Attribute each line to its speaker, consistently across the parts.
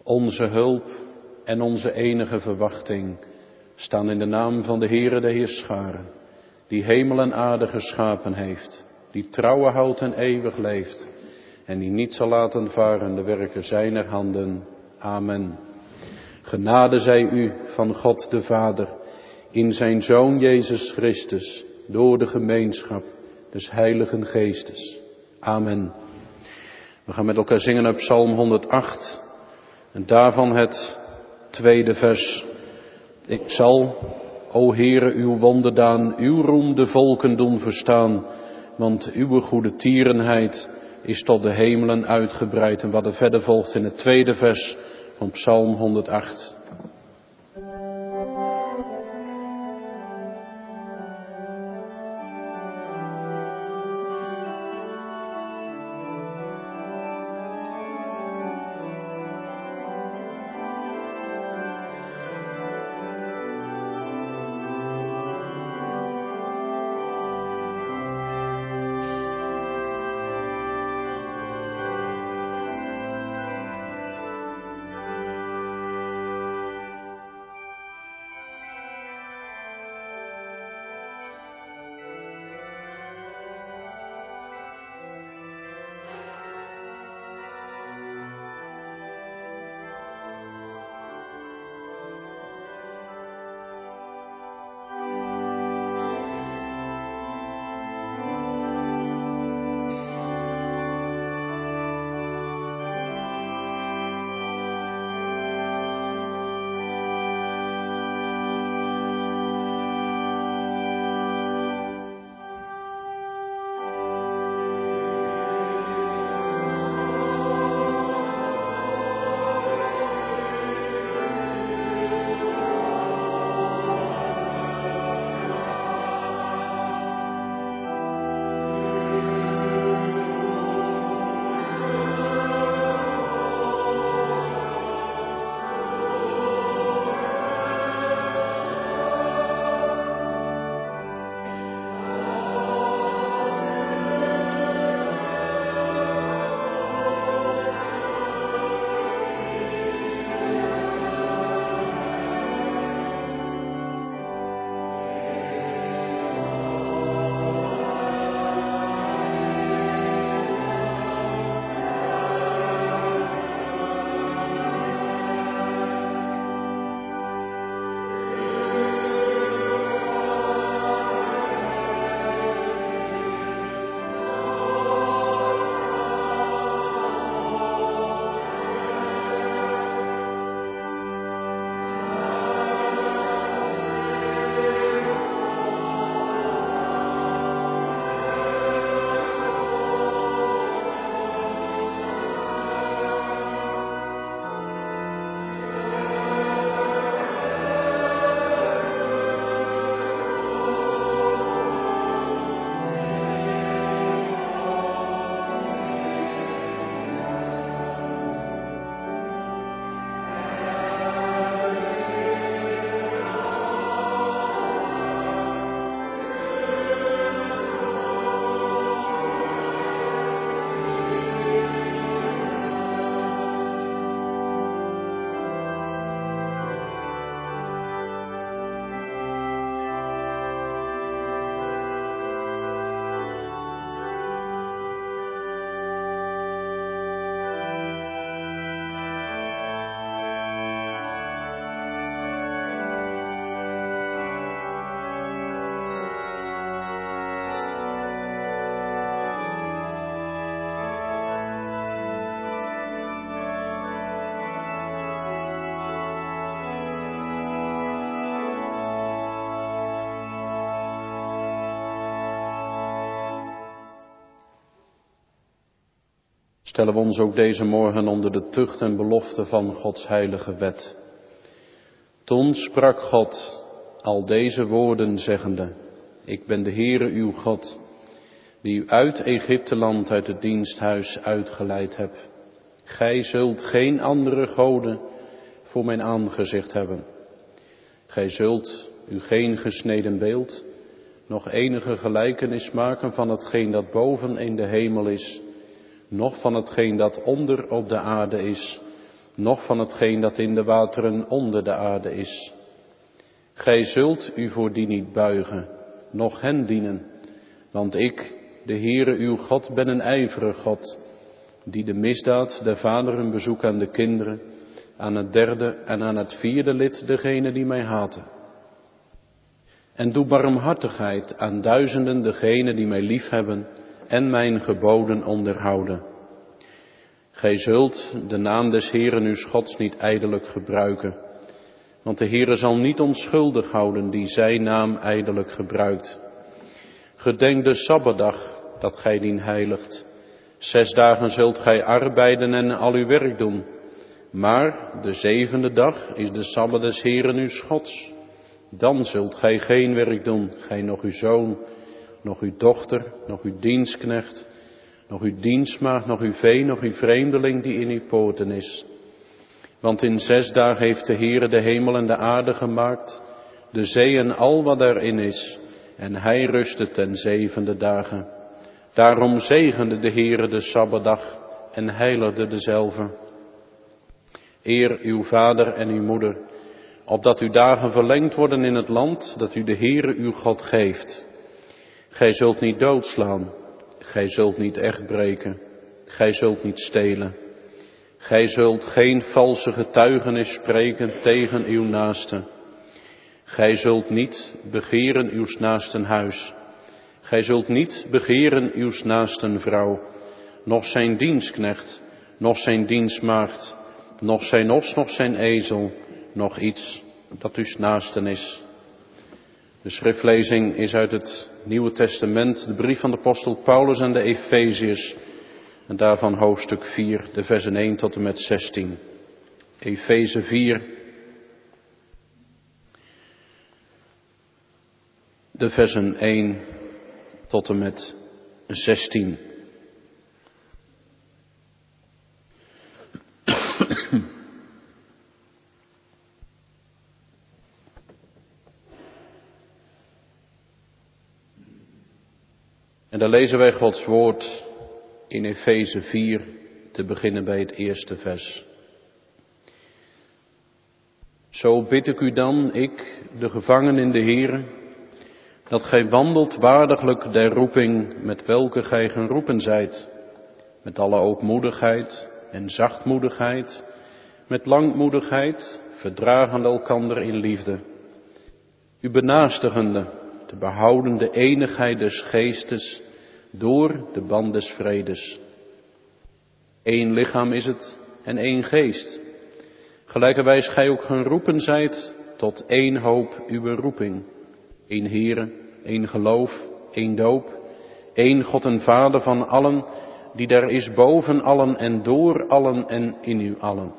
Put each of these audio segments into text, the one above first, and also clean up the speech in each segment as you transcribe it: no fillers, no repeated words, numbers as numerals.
Speaker 1: Onze hulp en onze enige verwachting staan in de naam van de Heere der Heerscharen, die hemel en aarde geschapen heeft, die trouwen houdt en eeuwig leeft en die niet zal laten varen de werken zijner handen. Amen. Genade zij u van God de Vader in zijn Zoon Jezus Christus door de gemeenschap des Heiligen Geestes. Amen. We gaan met elkaar zingen uit Psalm 108 en daarvan het tweede vers. Ik zal, o Heere, uw wonderdaan, uw roem de volken doen verstaan, want uw goede tierenheid is tot de hemelen uitgebreid. En wat er verder volgt in het tweede vers van Psalm 108. Stellen we ons ook deze morgen onder de tucht en belofte van Gods heilige wet. Toen sprak God al deze woorden zeggende: Ik ben de Heere uw God, die u uit Egypteland uit het diensthuis uitgeleid heb. Gij zult geen andere goden voor mijn aangezicht hebben. Gij zult u geen gesneden beeld, nog enige gelijkenis maken van hetgeen dat boven in de hemel is, noch van hetgeen dat onder op de aarde is, noch van hetgeen dat in de wateren onder de aarde is. Gij zult u voor die niet buigen, noch hen dienen, want ik, de Heere uw God, ben een ijverig God, die de misdaad der vaderen bezoekt aan de kinderen, aan het derde en aan het vierde lid degene die mij haten. En doe barmhartigheid aan duizenden degenen die mij liefhebben en mijn geboden onderhouden. Gij zult de naam des Heeren uws Gods niet ijdelijk gebruiken, want de Heere zal niet onschuldig houden die zijn naam ijdelijk gebruikt. Gedenk de Sabbatdag, dat gij dien heiligt. 6 dagen zult gij arbeiden en al uw werk doen. Maar de 7e dag is de Sabbat des Heeren uws Gods. Dan zult gij geen werk doen, gij nog uw zoon, nog uw dochter, nog uw dienstknecht, nog uw dienstmaagd, nog uw vee, nog uw vreemdeling die in uw poorten is. Want in 6 dagen heeft de Heere de hemel en de aarde gemaakt, de zee en al wat daarin is, en hij rustte ten 7e dagen. Daarom zegende de Heere de Sabbatdag en heiligde dezelve. Eer uw vader en uw moeder, opdat uw dagen verlengd worden in het land dat u de Heere uw God geeft. Gij zult niet doodslaan, gij zult niet echt breken, gij zult niet stelen. Gij zult geen valse getuigenis spreken tegen uw naaste. Gij zult niet begeren uws naasten huis. Gij zult niet begeren uws naasten vrouw, noch zijn dienstknecht, noch zijn dienstmaagd, noch zijn os, noch zijn ezel, noch iets dat uws naasten is. De schriftlezing is uit het Nieuwe Testament, de brief van de apostel Paulus aan de Efeziërs, en daarvan hoofdstuk 4, de versen 1 tot en met 16. Efeze 4, de versen 1 tot en met 16. En dan lezen wij Gods woord in Efeze 4, te beginnen bij het eerste vers. Zo bid ik u dan, ik, de gevangen in de Here, dat gij wandelt waardiglijk der roeping met welke gij geroepen zijt, met alle ootmoedigheid en zachtmoedigheid, met langmoedigheid, verdragende elkander in liefde, u benaastigende, te behouden de eenigheid des geestes door de band des vredes. Eén lichaam is het en één geest. Gelijkerwijs gij ook geroepen zijt tot één hoop uw roeping. Eén Heere, één geloof, één doop, één God en Vader van allen, die daar is boven allen en door allen en in u allen.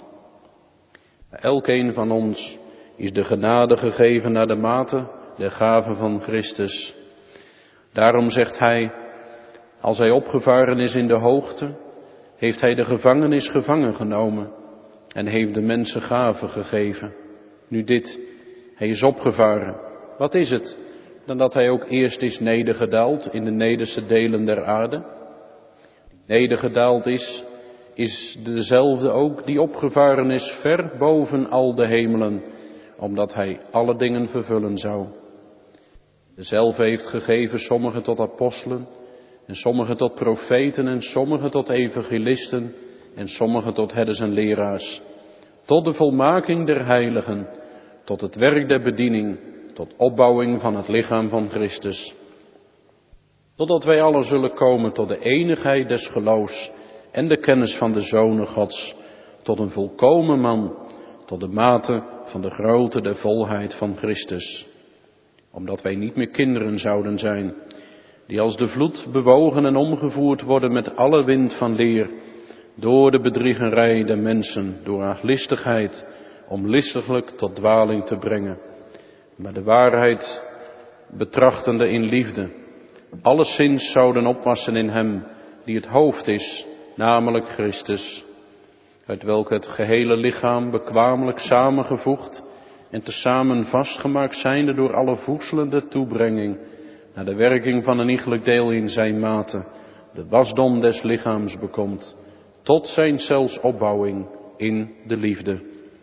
Speaker 1: Elkeen van ons is de genade gegeven naar de mate der gave van Christus. Daarom zegt hij, als hij opgevaren is in de hoogte, heeft hij de gevangenis gevangen genomen en heeft de mensen gave gegeven. Nu dit, hij is opgevaren. Wat is het dan dat hij ook eerst is nedergedaald in de nederste delen der aarde? Nedergedaald is dezelfde ook die opgevaren is ver boven al de hemelen, omdat hij alle dingen vervullen zou. Dezelfde heeft gegeven sommigen tot apostelen, en sommigen tot profeten, en sommigen tot evangelisten, en sommigen tot herders en leraars, tot de volmaking der heiligen, tot het werk der bediening, tot opbouwing van het lichaam van Christus. Totdat wij allen zullen komen tot de eenigheid des geloofs en de kennis van de Zonen Gods, tot een volkomen man, tot de mate van de grootte der volheid van Christus. Omdat wij niet meer kinderen zouden zijn, die als de vloed bewogen en omgevoerd worden met alle wind van leer, door de bedriegerij der mensen, door arglistigheid, om listiglijk tot dwaling te brengen. Maar de waarheid betrachtende in liefde, alleszins zouden oppassen in hem, die het hoofd is, namelijk Christus, uit welke het gehele lichaam bekwamelijk samengevoegd en tezamen vastgemaakt zijnde door alle voedselende toebrenging, naar de werking van een iegelijk deel in zijn mate, de wasdom des lichaams bekomt, tot zijn zelfs opbouwing in de liefde.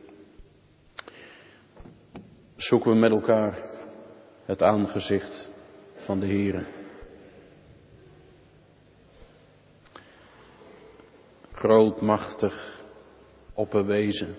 Speaker 1: Zoeken we met elkaar het aangezicht van de Heere. Grootmachtig opperwezen,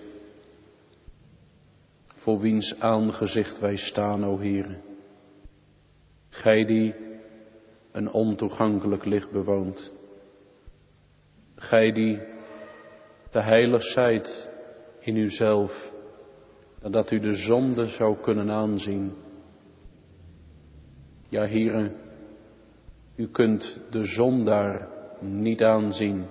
Speaker 1: voor wiens aangezicht wij staan, o Heere. Gij die een ontoegankelijk licht bewoont. Gij die te heilig zijt in uzelf, dat u de zonde zou kunnen aanzien. Ja, Heere, u kunt de zondaar niet aanzien.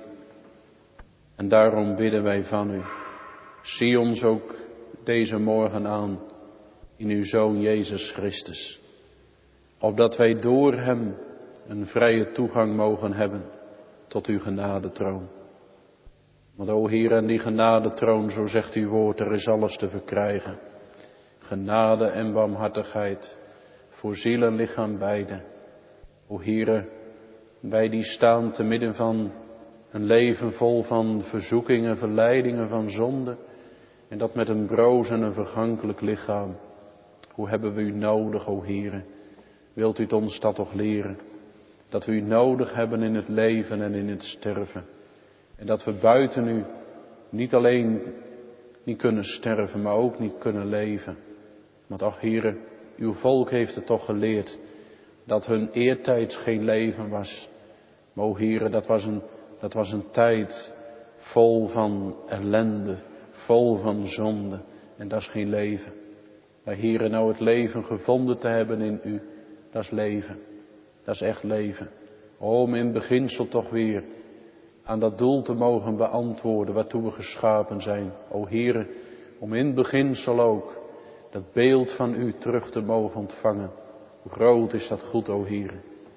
Speaker 1: En daarom bidden wij van u. Zie ons ook deze morgen aan in uw Zoon Jezus Christus. Opdat wij door hem een vrije toegang mogen hebben tot uw genadetroon. Want o Heer, aan die genadetroon, zo zegt uw woord, er is alles te verkrijgen. Genade en barmhartigheid voor ziel en lichaam beide. O Heer, wij die staan te midden van een leven vol van verzoekingen, verleidingen van zonde. En dat met een broos en een vergankelijk lichaam. Hoe hebben we u nodig, o Heere? Wilt u het ons dat toch leren? Dat we u nodig hebben in het leven en in het sterven. En dat we buiten u niet alleen niet kunnen sterven, maar ook niet kunnen leven. Want ach Heere, uw volk heeft het toch geleerd dat hun eertijds geen leven was. Maar o Heere, dat was een tijd vol van ellende, vol van zonde. En dat is geen leven. Maar Heere, nou het leven gevonden te hebben in u, dat is leven. Dat is echt leven. Om in beginsel toch weer aan dat doel te mogen beantwoorden waartoe we geschapen zijn. O Heere, om in beginsel ook dat beeld van u terug te mogen ontvangen. Hoe groot is dat goed, o Heere.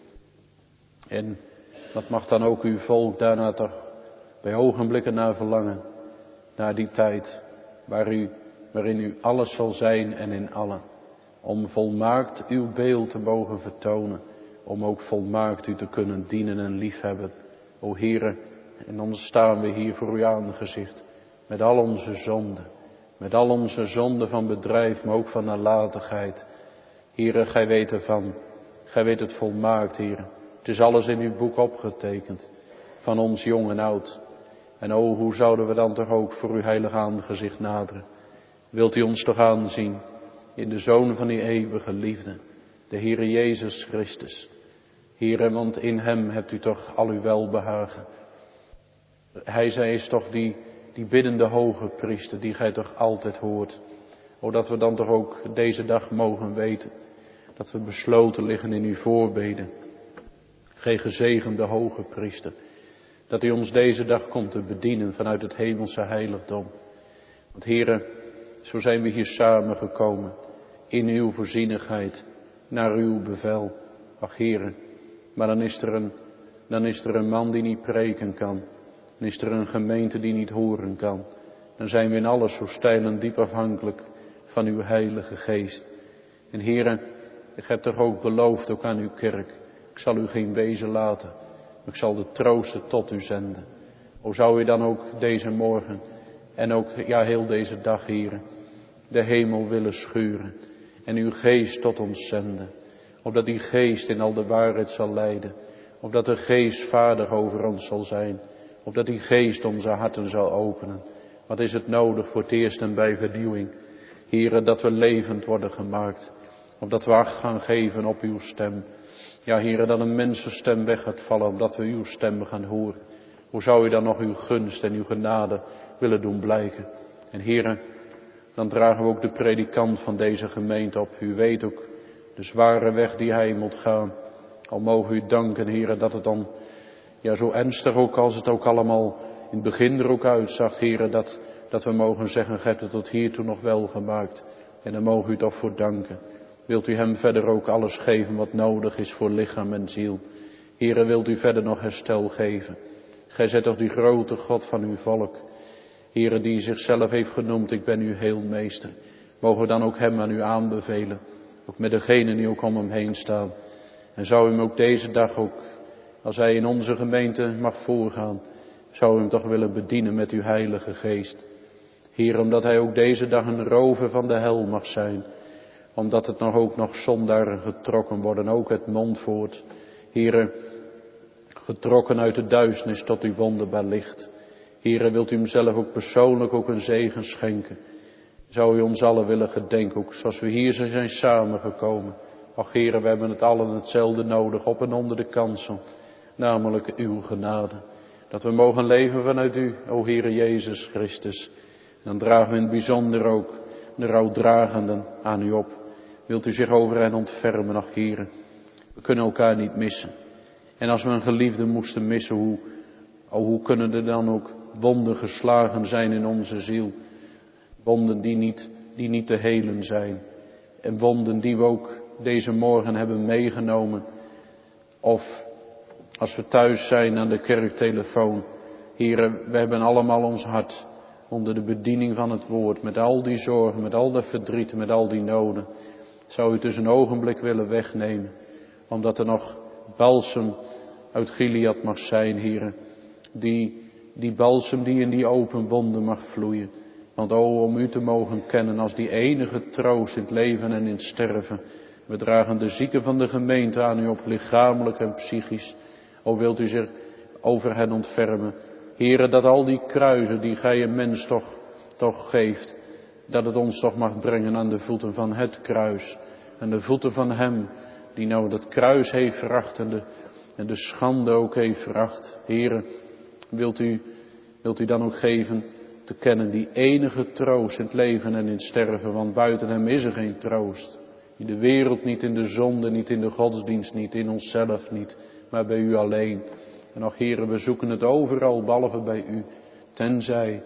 Speaker 1: En wat mag dan ook uw volk daarna toch bij ogenblikken naar verlangen. Naar die tijd waarin u alles zal zijn en in allen. Om volmaakt uw beeld te mogen vertonen. Om ook volmaakt u te kunnen dienen en liefhebben. O Heere, en dan staan we hier voor uw aangezicht. Met al onze zonden. Met al onze zonden van bedrijf, maar ook van nalatigheid. Heere, gij weet ervan. Gij weet het volmaakt, Heere. Het is alles in uw boek opgetekend. Van ons jong en oud. En o, hoe zouden we dan toch ook voor uw heilig aangezicht naderen. Wilt u ons toch aanzien in de Zoon van die eeuwige liefde. De Heere Jezus Christus. Heere, want in hem hebt u toch al uw welbehagen. Hij is toch die biddende hoge priester die gij toch altijd hoort. O, dat we dan toch ook deze dag mogen weten. Dat we besloten liggen in uw voorbeden. Gij gezegende hoge priester. Dat u ons deze dag komt te bedienen vanuit het hemelse heiligdom. Want Heere, zo zijn we hier samengekomen. In uw voorzienigheid. Naar uw bevel. Ach Heere, maar dan is er een man die niet preken kan. Dan is er een gemeente die niet horen kan. Dan zijn we in alles zo steil en diep afhankelijk van uw heilige geest. En Heere, ik heb toch ook beloofd, ook aan uw kerk. Ik zal u geen wezen laten. Maar ik zal de troosten tot u zenden. O, zou u dan ook deze morgen en ook heel deze dag, Heere, de hemel willen schuren. En uw geest tot ons zenden. Opdat die geest in al de waarheid zal leiden. Opdat de geest vader over ons zal zijn. Opdat die geest onze harten zal openen. Wat is het nodig voor het eerst en bij vernieuwing? Heere, dat we levend worden gemaakt. Opdat we acht gaan geven op uw stem. Ja, Heere, dat een mensenstem weg gaat vallen, omdat we uw stem gaan horen. Hoe zou u dan nog uw gunst en uw genade willen doen blijken? En Heere, dan dragen we ook de predikant van deze gemeente op. U weet ook de zware weg die hij moet gaan. Al mogen u danken, Heere, dat het dan, zo ernstig ook als het ook allemaal in het begin er ook uitzag, Heere, dat we mogen zeggen, gij hebt het tot hiertoe nog wel gemaakt. En daar mogen u toch voor danken. Wilt u hem verder ook alles geven wat nodig is voor lichaam en ziel. Heere, wilt u verder nog herstel geven. Gij zijt toch die grote God van uw volk. Heere, die zichzelf heeft genoemd, ik ben uw heelmeester. Mogen we dan ook hem aan u aanbevelen. Ook met degenen die ook om hem heen staan. En zou u hem ook deze dag ook, als hij in onze gemeente mag voorgaan, zou u hem toch willen bedienen met uw heilige geest. Heer, omdat hij ook deze dag een rover van de hel mag zijn. Omdat het ook nog zondaren getrokken worden, ook het Montfoort. Heer, getrokken uit de duisternis tot uw wonderbaar licht. Heer, wilt u hem zelf ook persoonlijk ook een zegen schenken. Zou u ons allen willen gedenken, ook zoals we hier zijn samengekomen. Ach Heer, we hebben het allen hetzelfde nodig, op en onder de kansel. Namelijk uw genade. Dat we mogen leven vanuit u, o Heere Jezus Christus. Dan dragen we in het bijzonder ook de rouwdragenden aan u op. Wilt u zich over hen ontfermen, ach Heere. We kunnen elkaar niet missen. En als we een geliefde moesten missen, hoe kunnen er dan ook wonden geslagen zijn in onze ziel? Wonden die niet te helen zijn. En wonden die we ook deze morgen hebben meegenomen. Of als we thuis zijn aan de kerktelefoon. Heren, we hebben allemaal ons hart onder de bediening van het woord. Met al die zorgen, met al dat verdriet, met al die noden. Zou u het dus een ogenblik willen wegnemen. Omdat er nog balsem uit Gilead mag zijn, heren. Die balsem die in die open wonden mag vloeien. Want om u te mogen kennen als die enige troost in het leven en in het sterven. We dragen de zieken van de gemeente aan u op, lichamelijk en psychisch. Wilt u zich over hen ontfermen. Heren, dat al die kruisen die gij een mens toch geeft. Dat het ons toch mag brengen aan de voeten van het kruis. En de voeten van hem die nou dat kruis heeft veracht en de schande ook heeft veracht. Heren, wilt u dan ook geven te kennen die enige troost in het leven en in het sterven. Want buiten hem is er geen troost. In de wereld niet, in de zonde niet, in de godsdienst niet, in onszelf niet. Maar bij u alleen. En ach Heere, we zoeken het overal, behalve bij u. Tenzij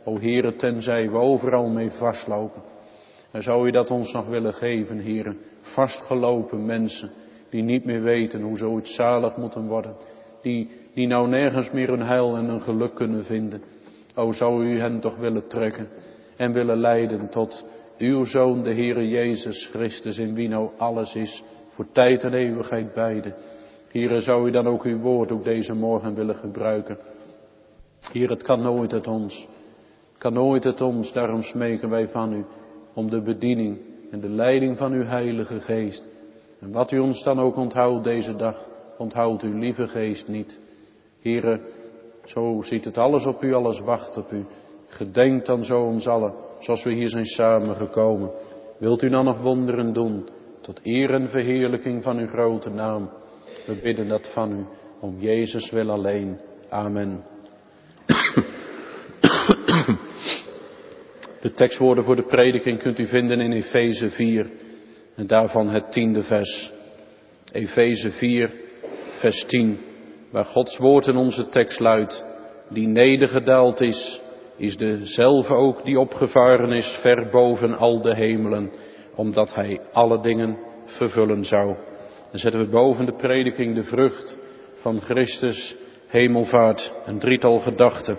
Speaker 1: we overal mee vastlopen. En zou u dat ons nog willen geven, Heere. Vastgelopen mensen, die niet meer weten hoe ze ooit zalig moeten worden. Die nou nergens meer een heil en een geluk kunnen vinden. Zou u hen toch willen trekken en willen leiden tot uw Zoon, de Heere Jezus Christus, in wie nou alles is, voor tijd en eeuwigheid beide. Heere, zou u dan ook uw woord ook deze morgen willen gebruiken. Heer, het kan nooit uit ons. Het kan nooit uit ons, daarom smeken wij van u om de bediening en de leiding van uw Heilige Geest. En wat u ons dan ook onthoudt deze dag, onthoudt uw lieve Geest niet. Heere, zo ziet het alles op u, alles wacht op u. Gedenk dan zo ons allen, zoals we hier zijn samengekomen. Wilt u dan nog wonderen doen, tot eer en verheerlijking van uw grote naam. We bidden dat van u, om Jezus wil alleen. Amen. De tekstwoorden voor de prediking kunt u vinden in Efeze 4 en daarvan het 10e vers. Efeze 4, vers 10, waar Gods woord in onze tekst luidt, die nedergedaald is dezelfde ook die opgevaren is ver boven al de hemelen, omdat hij alle dingen vervullen zou. Dan zetten we boven de prediking de vrucht van Christus hemelvaart, een drietal gedachten.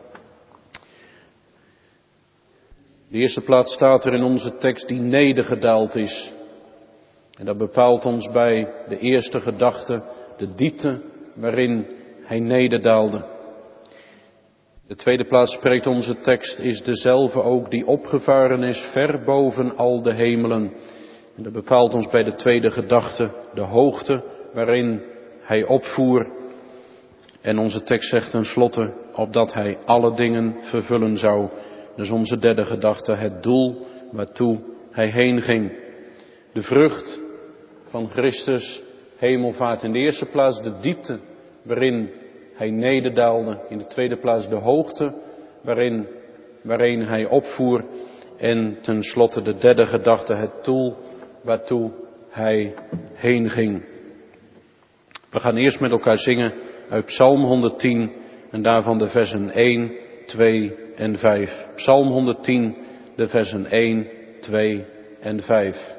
Speaker 1: De eerste plaats staat er in onze tekst die nedergedaald is. En dat bepaalt ons bij de eerste gedachte de diepte waarin hij nederdaalde. De tweede plaats spreekt onze tekst is dezelfde ook die opgevaren is ver boven al de hemelen. En dat bepaalt ons bij de tweede gedachte de hoogte waarin hij opvoer. En onze tekst zegt tenslotte opdat hij alle dingen vervullen zou. Dus onze derde gedachte, het doel waartoe hij heen ging. De vrucht van Christus hemelvaart. In de eerste plaats de diepte waarin hij nederdaalde. In de tweede plaats de hoogte waarin hij opvoer. En tenslotte de derde gedachte, het doel waartoe hij heen ging. We gaan eerst met elkaar zingen uit Psalm 110 en daarvan de versen 1, 2 en 5. Psalm 110, de versen 1, 2 en 5.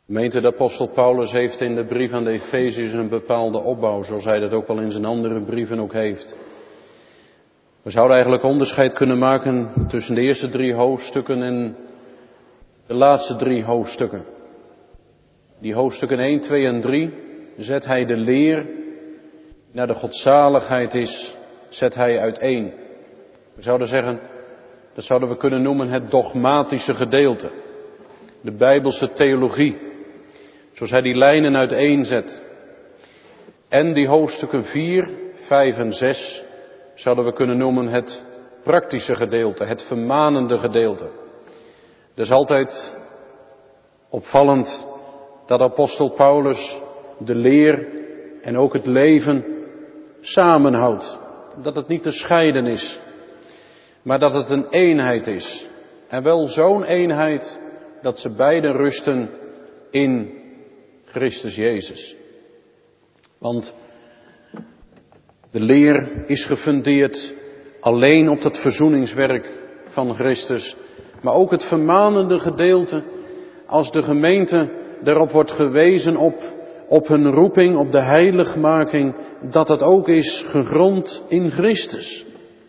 Speaker 1: Gemeente, de apostel Paulus heeft in de brief aan de Efeziërs een bepaalde opbouw, zoals hij dat ook wel in zijn andere brieven ook heeft. We zouden eigenlijk onderscheid kunnen maken tussen de eerste 3 hoofdstukken en de laatste 3 hoofdstukken. Die hoofdstukken 1, 2 en 3 zet hij de leer naar de godzaligheid is, zet hij uiteen. We zouden zeggen, dat zouden we kunnen noemen het dogmatische gedeelte. De Bijbelse theologie. Zoals hij die lijnen uiteenzet. En die hoofdstukken 4, 5 en 6 zouden we kunnen noemen het praktische gedeelte, het vermanende gedeelte. Het is altijd opvallend dat apostel Paulus de leer en ook het leven samenhoudt. Dat het niet te scheiden is, maar dat het een eenheid is. En wel zo'n eenheid dat ze beiden rusten in Christus Jezus. Want de leer is gefundeerd alleen op dat verzoeningswerk van Christus. Maar ook het vermanende gedeelte, als de gemeente daarop wordt gewezen op hun roeping, op de heiligmaking, dat het ook is gegrond in Christus.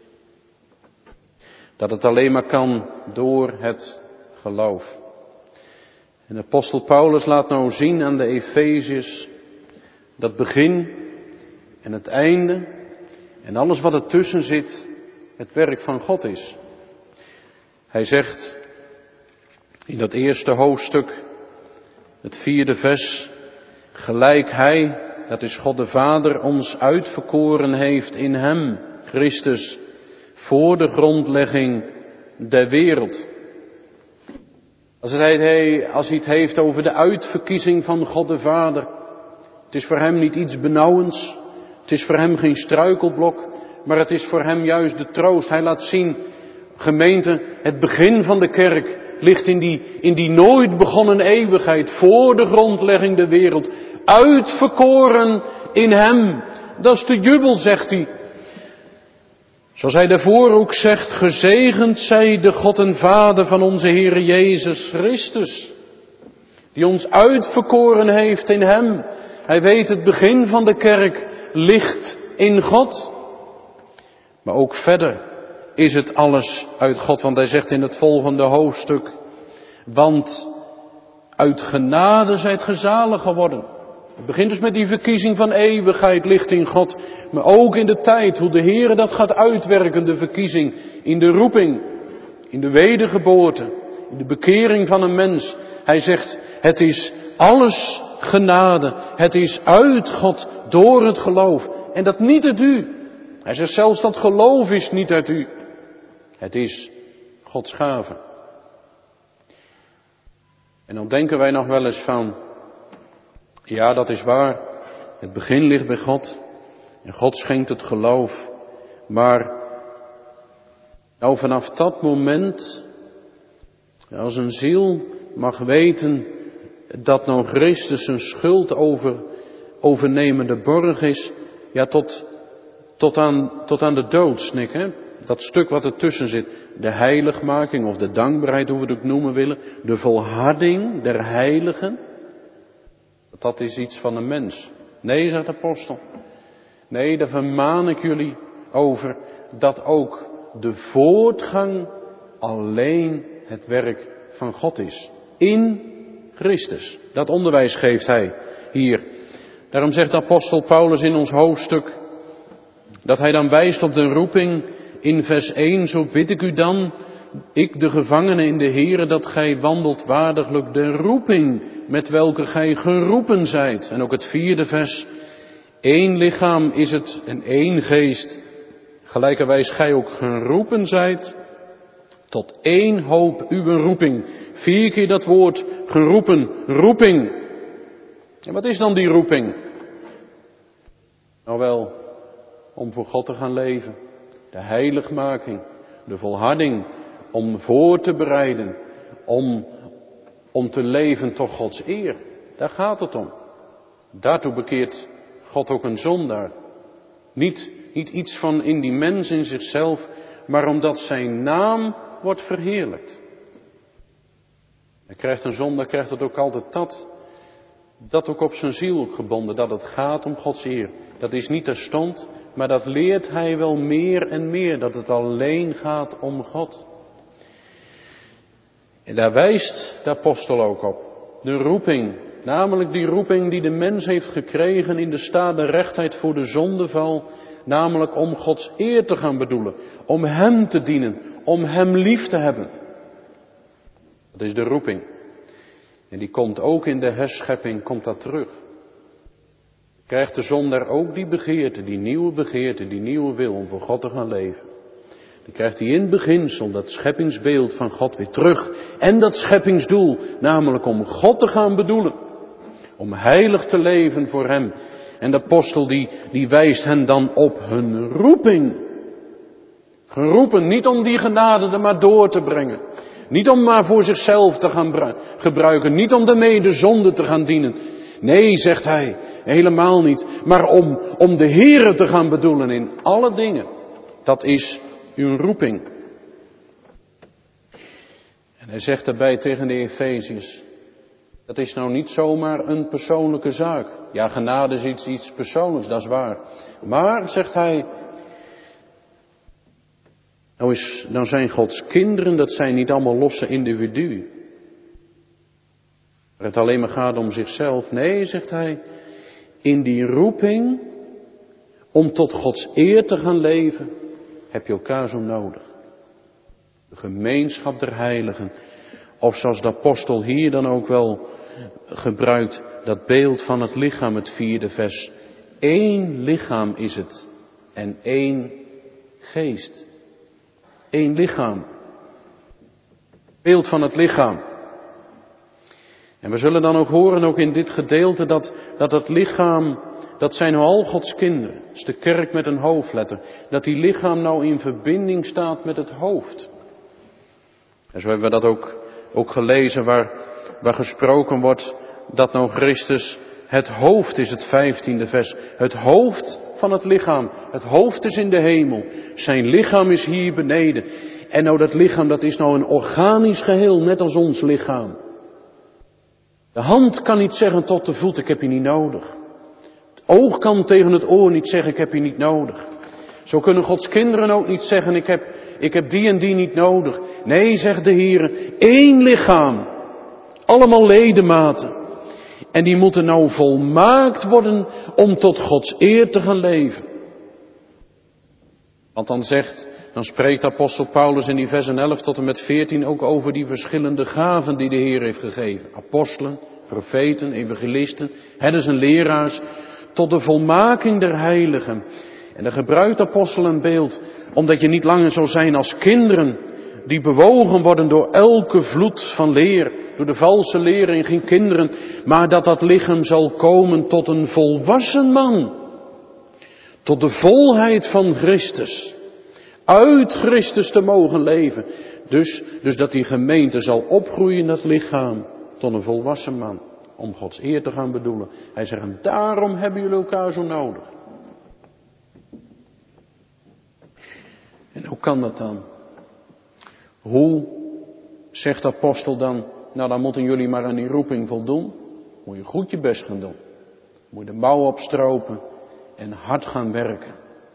Speaker 1: Dat het alleen maar kan door het geloof. En apostel Paulus laat nou zien aan de Efeziërs dat begin en het einde en alles wat ertussen zit, het werk van God is. Hij zegt in dat eerste hoofdstuk, het 4e vers, gelijk Hij, dat is God de Vader, ons uitverkoren heeft in Hem, Christus, voor de grondlegging der wereld. Als hij het heeft over de uitverkiezing van God de Vader, het is voor Hem niet iets benauwends, het is voor Hem geen struikelblok, maar het is voor Hem juist de troost. Hij laat zien, gemeente, het begin van de kerk ligt in die nooit begonnen eeuwigheid, voor de grondlegging der wereld, uitverkoren in Hem. Dat is de jubel, zegt hij. Zoals hij daarvoor ook zegt, gezegend zij de God en Vader van onze Heere Jezus Christus, die ons uitverkoren heeft in Hem. Hij weet, het begin van de kerk ligt in God. Maar ook verder is het alles uit God, want hij zegt in het volgende hoofdstuk, want uit genade zijt ge zalig geworden. Het begint dus met die verkiezing van eeuwigheid ligt in God, maar ook in de tijd, hoe de Heere dat gaat uitwerken, de verkiezing, in de roeping, in de wedergeboorte, in de bekering van een mens. Hij zegt, het is alles genade, het is uit God door het geloof en dat niet uit u. Hij zegt zelfs dat geloof is niet uit u, het is Gods gave. En dan denken wij nog wel eens van, ja, dat is waar, het begin ligt bij God en God schenkt het geloof. Maar nou vanaf dat moment, als een ziel mag weten dat nou Christus zijn schuld overnemende borg is, ja tot aan de doodsnik, hè? Dat stuk wat ertussen zit, de heiligmaking of de dankbaarheid, hoe we het ook noemen willen, de volharding der heiligen, dat is iets van een mens. Nee, zegt de apostel. Nee, daar vermaan ik jullie over dat ook de voortgang alleen het werk van God is. In Christus. Dat onderwijs geeft hij hier. Daarom zegt de apostel Paulus in ons hoofdstuk dat hij dan wijst op de roeping in vers 1. Zo bid ik u dan, ik de gevangene in de Here, dat gij wandelt waardiglijk de roeping met welke gij geroepen zijt. En ook het 4e vers. Eén lichaam is het en één geest. Gelijkerwijs gij ook geroepen zijt tot één hoop uw roeping. 4 keer dat woord geroepen, roeping. En wat is dan die roeping? Nou wel, om voor God te gaan leven. De heiligmaking, de volharding, om voor te bereiden, om te leven tot Gods eer. Daar gaat het om. Daartoe bekeert God ook een zondaar. Niet iets van in die mens in zichzelf, maar omdat zijn naam wordt verheerlijkt. Een zondaar krijgt het ook altijd Dat ook op zijn ziel gebonden, dat het gaat om Gods eer. Dat is niet terstond, maar dat leert hij wel meer en meer, dat het alleen gaat om God. En daar wijst de apostel ook op. De roeping, namelijk die roeping die de mens heeft gekregen in de staat de rechtheid voor de zondeval, namelijk om Gods eer te gaan bedoelen, om Hem te dienen, om Hem lief te hebben. Dat is de roeping. En die komt ook in de herschepping, komt dat terug. Krijgt de zondaar ook die begeerte, die nieuwe wil om voor God te gaan leven. Dan krijgt hij in het beginsel dat scheppingsbeeld van God weer terug. En dat scheppingsdoel, namelijk om God te gaan bedoelen. Om heilig te leven voor Hem. En de apostel die wijst hen dan op hun roeping. Geroepen, niet om die genade er maar door te brengen. Niet om maar voor zichzelf te gaan gebruiken. Niet om daarmee de zonde te gaan dienen. Nee, zegt hij, helemaal niet. Maar om de Heere te gaan bedoelen in alle dingen. Dat is uw roeping. En hij zegt daarbij tegen de Efeziërs. Dat is nou niet zomaar een persoonlijke zaak. Ja, genade is iets persoonlijks, dat is waar. Maar, zegt hij, nou zijn Gods kinderen, dat zijn niet allemaal losse individuen. Waar het alleen maar gaat om zichzelf. Nee, zegt hij, in die roeping om tot Gods eer te gaan leven, heb je elkaar zo nodig. De gemeenschap der heiligen. Of zoals de apostel hier dan ook wel gebruikt, dat beeld van het lichaam, het 4e vers. 1 lichaam is het en 1 geest. 1 lichaam. Beeld van het lichaam. En we zullen dan ook horen, ook in dit gedeelte, dat het lichaam, dat zijn nou al Gods kinderen. Dat is de kerk met een hoofdletter. Dat die lichaam nou in verbinding staat met het hoofd. En zo hebben we dat ook gelezen waar gesproken wordt dat nou Christus het hoofd is, het 15e vers. Het hoofd van het lichaam. Het hoofd is in de hemel. Zijn lichaam is hier beneden. En nou dat lichaam, dat is nou een organisch geheel, net als ons lichaam. De hand kan niet zeggen tot de voet, ik heb je niet nodig. Het oog kan tegen het oor niet zeggen, ik heb je niet nodig. Zo kunnen Gods kinderen ook niet zeggen, ik heb die en die niet nodig. Nee, zegt de Heer, 1 lichaam. Allemaal ledematen. En die moeten nou volmaakt worden om tot Gods eer te gaan leven. Want dan spreekt apostel Paulus in die versen 11 tot en met 14 ook over die verschillende gaven die de Heer heeft gegeven. Apostelen, profeten, evangelisten, herders en leraars, tot de volmaking der heiligen. En dan gebruikt de apostel een beeld, omdat je niet langer zal zijn als kinderen, die bewogen worden door elke vloed van leer, door de valse lering, geen kinderen, maar dat lichaam zal komen tot een volwassen man. Tot de volheid van Christus. Uit Christus te mogen leven. Dus dat die gemeente zal opgroeien, dat lichaam, tot een volwassen man. Om Gods eer te gaan bedoelen. Hij zegt, en daarom hebben jullie elkaar zo nodig. En hoe kan dat dan? Hoe, zegt de apostel dan, nou dan moeten jullie maar aan die roeping voldoen. Moet je goed je best gaan doen. Moet je de mouw opstropen en hard gaan werken.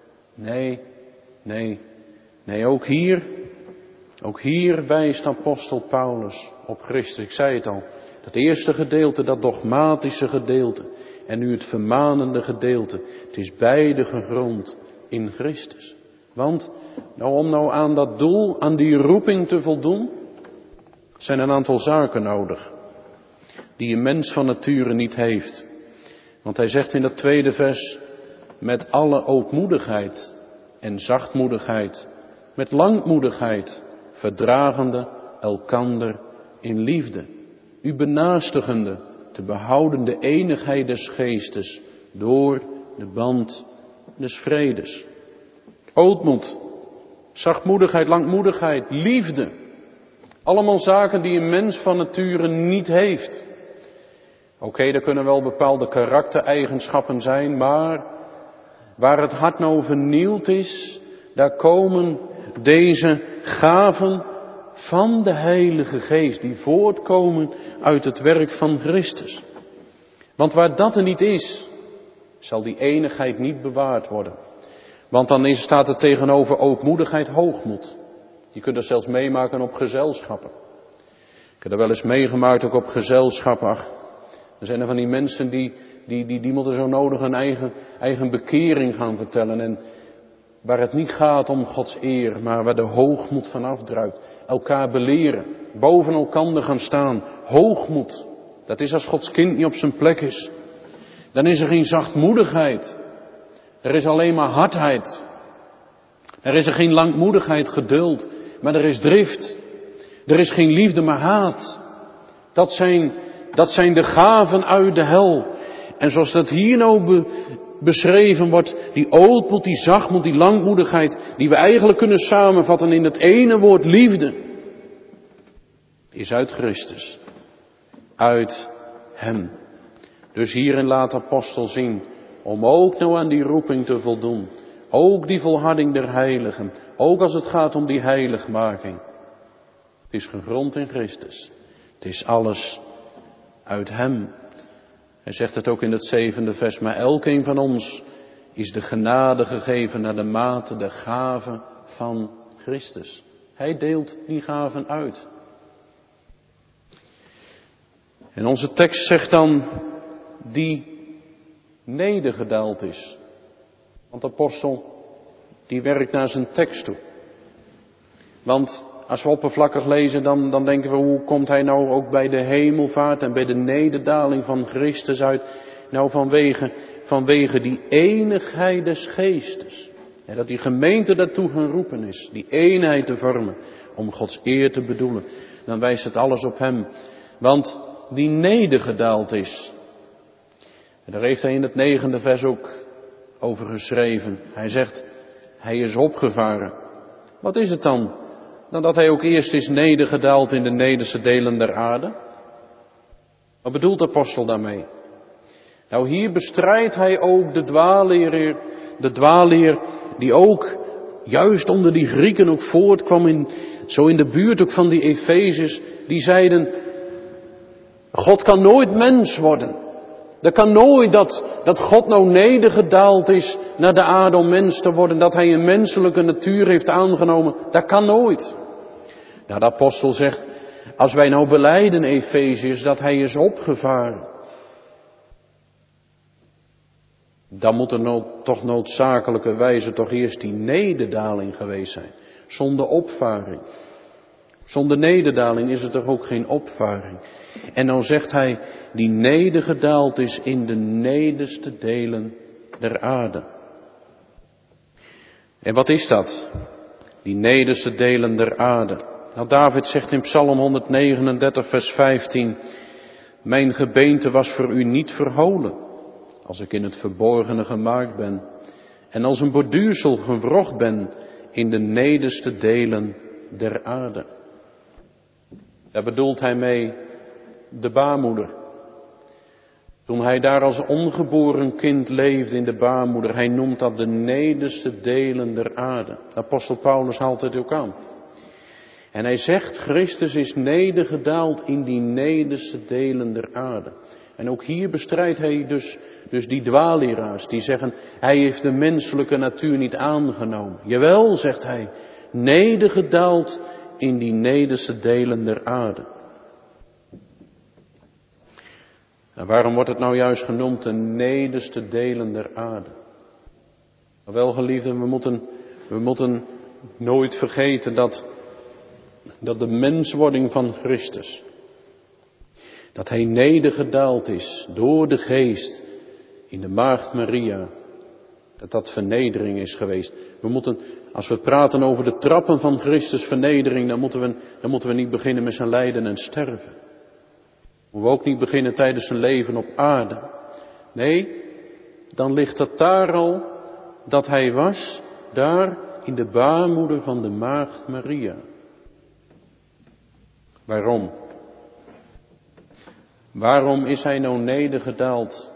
Speaker 1: Nee, ook hier wijst apostel Paulus op Christus. Ik zei het al, dat eerste gedeelte, dat dogmatische gedeelte. En nu het vermanende gedeelte. Het is beide gegrond in Christus. Want, om aan dat doel, aan die roeping te voldoen, zijn een aantal zaken nodig. Die een mens van nature niet heeft. Want hij zegt in dat 2e vers, met alle ootmoedigheid en zachtmoedigheid, met langmoedigheid, verdragende elkander in liefde, u benaastigende, te behouden de eenigheid des geestes, door de band des vredes. Ootmoed, zachtmoedigheid, langmoedigheid, liefde. Allemaal zaken die een mens van nature niet heeft. Oké, er kunnen wel bepaalde karaktereigenschappen zijn, maar waar het hart nou vernield is, daar komen deze gaven van de Heilige Geest, die voortkomen uit het werk van Christus. Want waar dat er niet is, zal die eenigheid niet bewaard worden. Want dan staat er tegenover ootmoedigheid hoogmoed. Je kunt dat zelfs meemaken op gezelschappen. Ik heb dat wel eens meegemaakt ook op gezelschappen. Ach, er zijn er van die mensen die moeten zo nodig een eigen bekering gaan vertellen. En waar het niet gaat om Gods eer, maar waar de hoogmoed van afdruipt. Elkaar beleren, boven elkander gaan staan. Hoogmoed, dat is als Gods kind niet op zijn plek is. Dan is er geen zachtmoedigheid. Er is alleen maar hardheid. Er is er geen langmoedigheid, geduld, maar er is drift. Er is geen liefde, maar haat. Dat zijn de gaven uit de hel. En zoals dat hier nou beschreven wordt, die ootmoed, die zachtmoed, die langmoedigheid, die we eigenlijk kunnen samenvatten in het ene woord liefde, is uit Christus. Uit Hem. Dus hierin laat de apostel zien, om ook nou aan die roeping te voldoen. Ook die volharding der heiligen. Ook als het gaat om die heiligmaking. Het is gegrond in Christus. Het is alles uit Hem. Hij zegt het ook in het 7e vers. Maar elkeen van ons is de genade gegeven naar de mate der gaven van Christus. Hij deelt die gaven uit. En onze tekst zegt dan, die nedergedaald is. Want de apostel, die werkt naar zijn tekst toe. Want als we oppervlakkig lezen, dan denken we, hoe komt hij nou ook bij de hemelvaart en bij de nederdaling van Christus uit? Nou, vanwege die eenigheid des geestes. En dat die gemeente daartoe geroepen is, die eenheid te vormen, om Gods eer te bedoelen. Dan wijst het alles op Hem. Want die nedergedaald is. En daar heeft hij in het 9e vers ook over geschreven. Hij zegt, hij is opgevaren. Wat is het dan? Dan dat hij ook eerst is nedergedaald in de nederste delen der aarde. Wat bedoelt de apostel daarmee? Nou, hier bestrijdt hij ook de dwaalleer die ook juist onder die Grieken ook voortkwam, zo in de buurt ook van die Efezes, die zeiden, God kan nooit mens worden. Er kan nooit dat God nou nedergedaald is naar de aarde om mens te worden, dat hij een menselijke natuur heeft aangenomen. Dat kan nooit. Nou, de apostel zegt, als wij nou belijden, Efeziërs, dat hij is opgevaren, dan moet er toch noodzakelijkerwijze toch eerst die nederdaling geweest zijn. Zonder opvaring. Zonder nederdaling is er toch ook geen opvaring. En dan zegt hij, die nedergedaald is in de nederste delen der aarde. En wat is dat? Die nederste delen der aarde. Nou, David zegt in Psalm 139 vers 15, mijn gebeente was voor u niet verholen, als ik in het verborgene gemaakt ben, en als een borduursel gewrocht ben in de nederste delen der aarde. Daar bedoelt hij mee de baarmoeder. Toen hij daar als ongeboren kind leefde in de baarmoeder, hij noemt dat de nederste delen der aarde. De apostel Paulus haalt het ook aan. En hij zegt, Christus is nedergedaald in die nederste delen der aarde. En ook hier bestrijdt hij dus die dwaalleraars die zeggen, hij heeft de menselijke natuur niet aangenomen. Jawel, zegt hij, nedergedaald in die nederste delen der aarde. En waarom wordt het nou juist genoemd de nederste delen der aarde? Wel, geliefden, we moeten nooit vergeten dat de menswording van Christus, dat hij nedergedaald is door de geest in de maagd Maria, dat vernedering is geweest. Als we praten over de trappen van Christus vernedering, dan moeten we niet beginnen met zijn lijden en sterven. Moeten we ook niet beginnen tijdens zijn leven op aarde. Nee, dan ligt het daar al dat hij was, daar in de baarmoeder van de maagd Maria. Waarom? Waarom is hij nou nedergedaald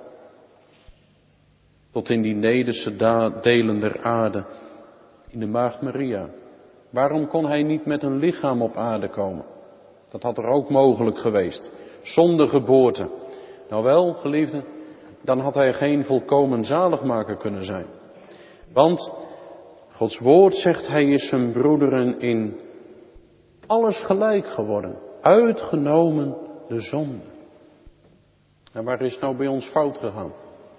Speaker 1: tot in die nederste delen der aarde, in de maagd Maria? Waarom kon hij niet met een lichaam op aarde komen? Dat had er ook mogelijk geweest, zonder geboorte. Nou wel, geliefden, dan had hij geen volkomen zaligmaker kunnen zijn. Want Gods woord zegt, hij is zijn broederen in alles gelijk geworden. Uitgenomen de zonde. En waar is nou bij ons fout gegaan?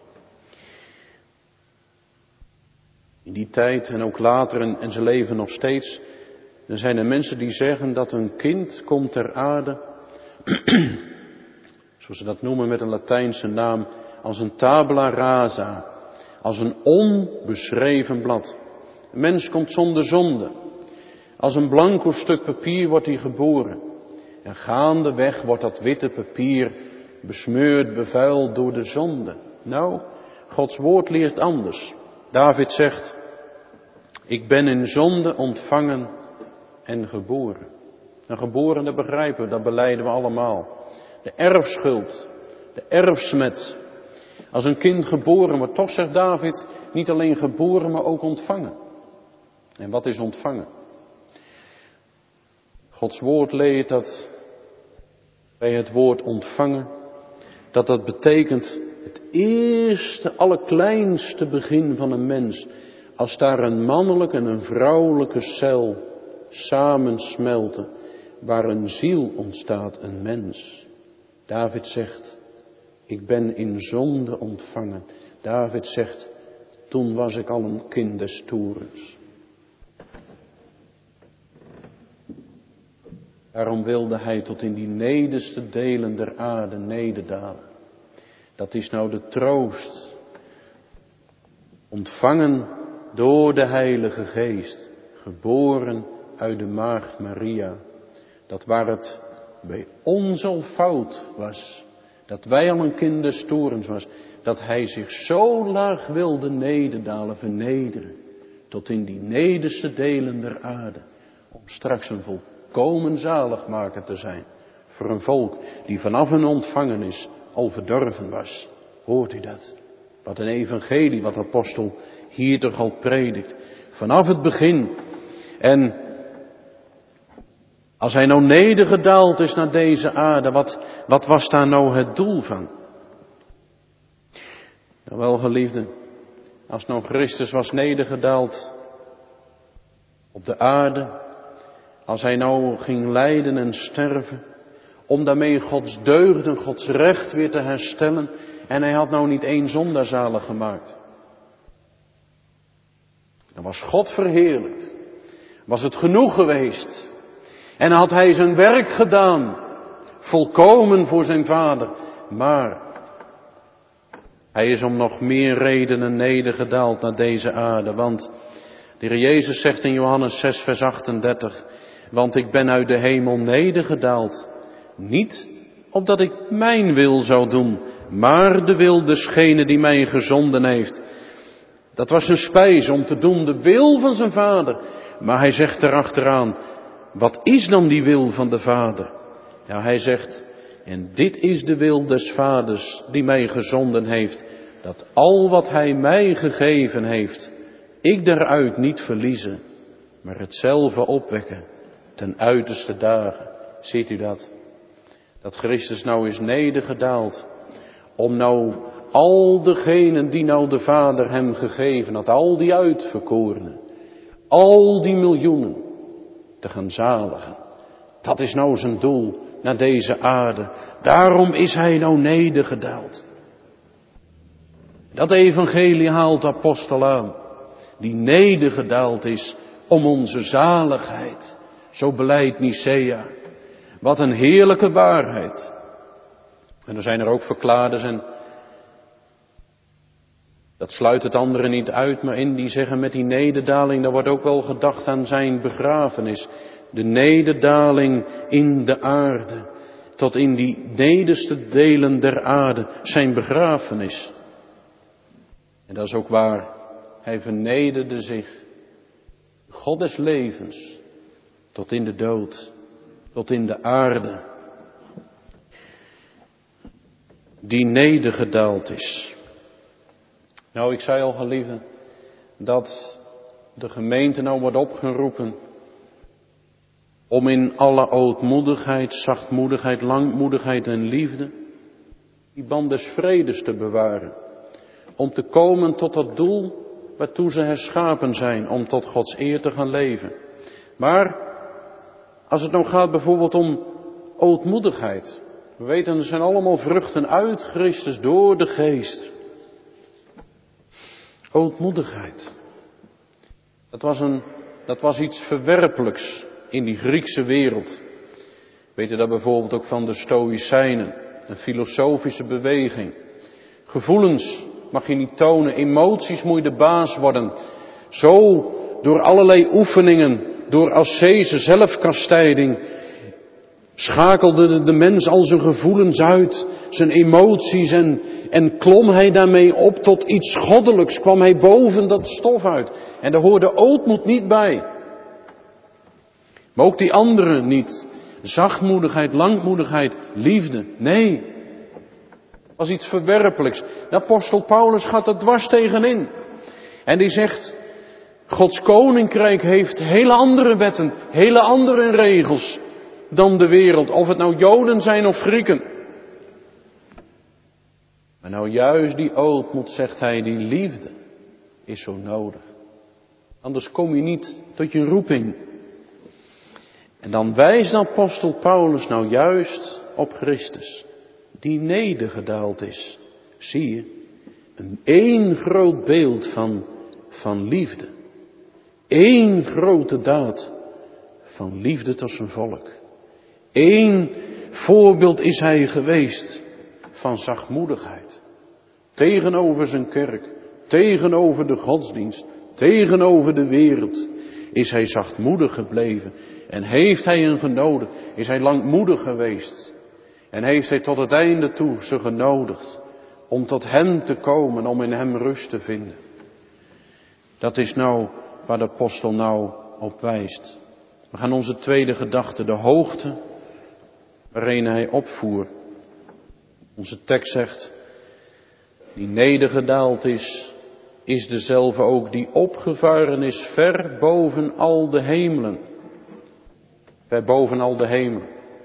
Speaker 1: In die tijd en ook later, en ze leven nog steeds, er zijn er mensen die zeggen dat een kind komt ter aarde, zoals ze dat noemen met een Latijnse naam, als een tabula rasa, als een onbeschreven blad. Een mens komt zonder zonde. Als een blanco stuk papier wordt hij geboren. En gaandeweg wordt dat witte papier besmeurd, bevuild door de zonde. Nou, Gods woord leert anders. David zegt, ik ben in zonde ontvangen en geboren. En geboren, dat begrijpen we, dat belijden we allemaal. De erfschuld, de erfsmet. Als een kind geboren wordt, toch zegt David, niet alleen geboren, maar ook ontvangen. En wat is ontvangen? Gods woord leert dat bij het woord ontvangen, dat betekent het eerste, allerkleinste begin van een mens. Als daar een mannelijke en een vrouwelijke cel samensmelten, waar een ziel ontstaat, een mens. David zegt, ik ben in zonde ontvangen. David zegt, toen was ik al een kind des toorns. Daarom wilde hij tot in die nederste delen der aarde nederdalen. Dat is nou de troost. Ontvangen door de Heilige Geest. Geboren uit de maagd Maria. Dat waar het bij ons al fout was. Dat wij al een kind des toorns was. Dat hij zich zo laag wilde nederdalen, vernederen. Tot in die nederste delen der aarde. Om straks een volkomen zaligmaker te zijn. Voor een volk die vanaf een ontvangenis al verdorven was. Hoort u dat? Wat een evangelie, wat de apostel hier toch al predikt. Vanaf het begin. En als hij nou nedergedaald is naar deze aarde, wat was daar nou het doel van? Nou wel, geliefden, als nou Christus was nedergedaald op de aarde, als hij nou ging lijden en sterven, om daarmee Gods deugd en Gods recht weer te herstellen, en hij had nou niet één zondaar zalig gemaakt. Dan was God verheerlijkt. Was het genoeg geweest. En had hij zijn werk gedaan. Volkomen voor zijn Vader. Maar hij is om nog meer redenen nedergedaald naar deze aarde. Want de Heer Jezus zegt in Johannes 6 vers 38. Want ik ben uit de hemel nedergedaald. Niet opdat ik mijn wil zou doen. Maar de wil desgene die mij gezonden heeft. Dat was zijn spijs om te doen de wil van zijn Vader. Maar hij zegt erachteraan, wat is dan die wil van de Vader? Ja, hij zegt, en dit is de wil des Vaders die mij gezonden heeft. Dat al wat hij mij gegeven heeft, ik daaruit niet verliezen. Maar hetzelfde opwekken ten uiterste dagen. Ziet u dat? Dat Christus nou is nedergedaald. Om nou al degenen die nou de Vader hem gegeven had, al die uitverkorenen, al die miljoenen, te gaan zaligen. Dat is nou zijn doel naar deze aarde. Daarom is hij nou nedergedaald. Dat evangelie haalt de apostel aan, die nedergedaald is om onze zaligheid. Zo belijdt Nicea. Wat een heerlijke waarheid. En er zijn er ook verklaarders en dat sluit het andere niet uit, maar in die zeggen met die nederdaling, daar wordt ook wel gedacht aan zijn begrafenis. De nederdaling in de aarde, tot in die nederste delen der aarde, zijn begrafenis. En dat is ook waar, hij vernederde zich, God des levens, tot in de dood, tot in de aarde, die nedergedaald is. Nou, ik zei al, geliefden, dat de gemeente nou wordt opgeroepen om in alle ootmoedigheid, zachtmoedigheid, langmoedigheid en liefde die band des vredes te bewaren. Om te komen tot dat doel waartoe ze herschapen zijn, om tot Gods eer te gaan leven. Maar als het nou gaat bijvoorbeeld om ootmoedigheid. We weten, er zijn allemaal vruchten uit Christus door de Geest. Ootmoedigheid. Dat was iets verwerpelijks in die Griekse wereld. We weten dat bijvoorbeeld ook van de Stoïcijnen. Een filosofische beweging. Gevoelens mag je niet tonen. Emoties moet je de baas worden. Zo door allerlei oefeningen, door ascese, zelfkastijding, schakelde de mens al zijn gevoelens uit, zijn emoties en klom hij daarmee op tot iets goddelijks. Kwam hij boven dat stof uit. En daar hoorde ootmoed niet bij. Maar ook die andere niet. Zachtmoedigheid, langmoedigheid, liefde. Nee. Het was iets verwerpelijks. De apostel Paulus gaat er dwars tegenin. En die zegt, Gods koninkrijk heeft hele andere wetten, hele andere regels dan de wereld. Of het nou Joden zijn of Grieken. Maar nou juist die ootmoed, zegt hij, die liefde is zo nodig. Anders kom je niet tot je roeping. En dan wijst de apostel Paulus nou juist op Christus, die nedergedaald is. Zie je, één groot beeld van liefde. Eén grote daad van liefde tot zijn volk. Eén voorbeeld is hij geweest van zachtmoedigheid. Tegenover zijn kerk, tegenover de godsdienst, tegenover de wereld is hij zachtmoedig gebleven. En heeft hij hen genodigd, is hij langmoedig geweest. En heeft hij tot het einde toe ze genodigd om tot hem te komen, om in hem rust te vinden. Dat is nou waar de apostel nou op wijst. We gaan onze tweede gedachte, de hoogte waarin hij opvoer. Onze tekst zegt, die nedergedaald is dezelfde ook die opgevaren is ver boven al de hemelen. Ver boven al de hemelen.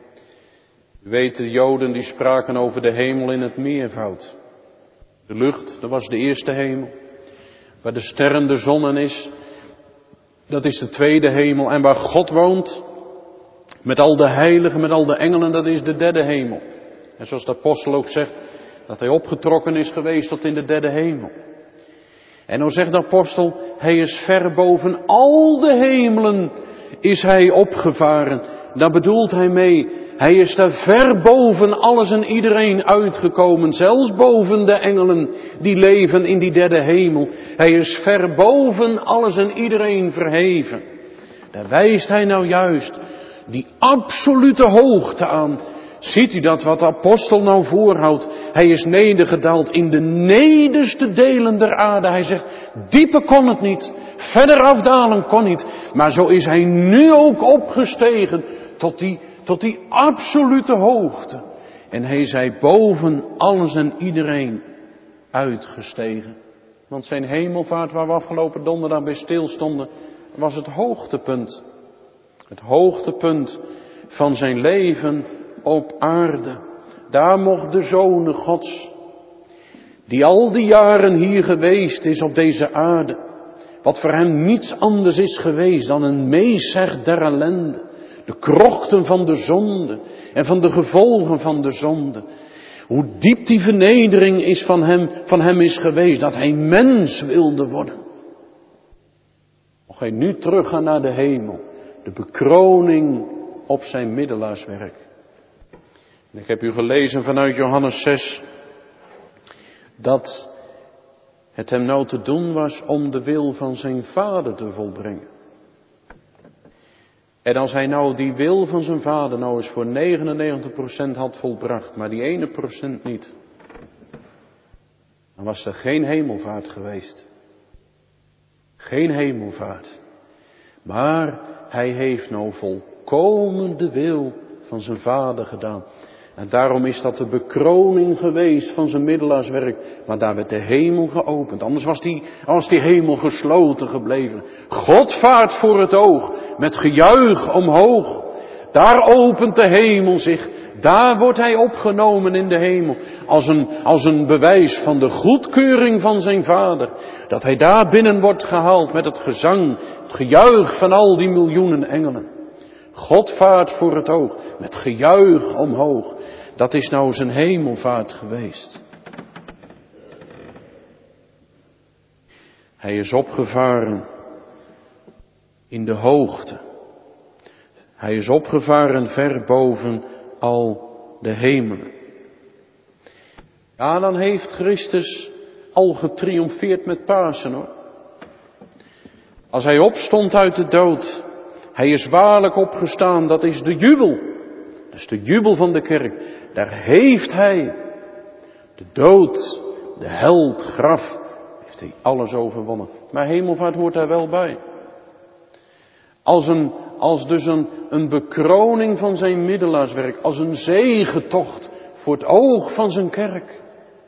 Speaker 1: U weet, de Joden die spraken over de hemel in het meervoud. De lucht, dat was de eerste hemel. Waar de sterren, de zonnen is, dat is de tweede hemel. En waar God woont, met al de heiligen, met al de engelen, dat is de derde hemel. En zoals de apostel ook zegt, dat hij opgetrokken is geweest tot in de derde hemel. En dan zegt de apostel, hij is ver boven al de hemelen is hij opgevaren. Daar bedoelt hij mee, hij is daar ver boven alles en iedereen uitgekomen. Zelfs boven de engelen die leven in die derde hemel. Hij is ver boven alles en iedereen verheven. Daar wijst hij nou juist die absolute hoogte aan. Ziet u dat wat de apostel nou voorhoudt? Hij is nedergedaald in de nederste delen der aarde. Hij zegt, dieper kon het niet. Verder afdalen kon niet. Maar zo is hij nu ook opgestegen tot die absolute hoogte. En hij is boven alles en iedereen uitgestegen. Want zijn hemelvaart, waar we afgelopen donderdag bij stilstonden, was het hoogtepunt. Het hoogtepunt van zijn leven op aarde. Daar mocht de Zoon Gods, die al die jaren hier geweest is op deze aarde, wat voor hem niets anders is geweest dan een meezeg der ellende, de krochten van de zonde en van de gevolgen van de zonde. Hoe diep die vernedering is van hem is geweest, dat hij mens wilde worden. Mocht hij nu teruggaan naar de hemel, de bekroning op zijn middelaarswerk. En ik heb u gelezen vanuit Johannes 6, dat het hem nou te doen was om de wil van zijn vader te volbrengen. En als hij nou die wil van zijn vader nou eens voor 99% had volbracht, maar die 1% niet, dan was er geen hemelvaart geweest. Geen hemelvaart. Maar hij heeft nou volkomen de wil van zijn vader gedaan. En daarom is dat de bekroning geweest van zijn middelaarswerk. Maar daar werd de hemel geopend. Anders was die hemel gesloten gebleven. God vaart voor het oog. Met gejuich omhoog. Daar opent de hemel zich. Daar wordt hij opgenomen in de hemel. Als een bewijs van de goedkeuring van zijn Vader. Dat hij daar binnen wordt gehaald met het gezang, het gejuich van al die miljoenen engelen. God vaart voor het oog, met gejuich omhoog. Dat is nou zijn hemelvaart geweest. Hij is opgevaren in de hoogte. Hij is opgevaren ver boven al de hemelen. Ja, dan heeft Christus al getriomfeerd met Pasen, hoor. Als hij opstond uit de dood, hij is waarlijk opgestaan, dat is de jubel. Dat is de jubel van de kerk. Daar heeft hij de dood, de hel, het graf, heeft hij alles overwonnen. Maar hemelvaart hoort daar wel bij. Als dus een bekroning van zijn middelaarswerk, als een zegetocht voor het oog van zijn kerk.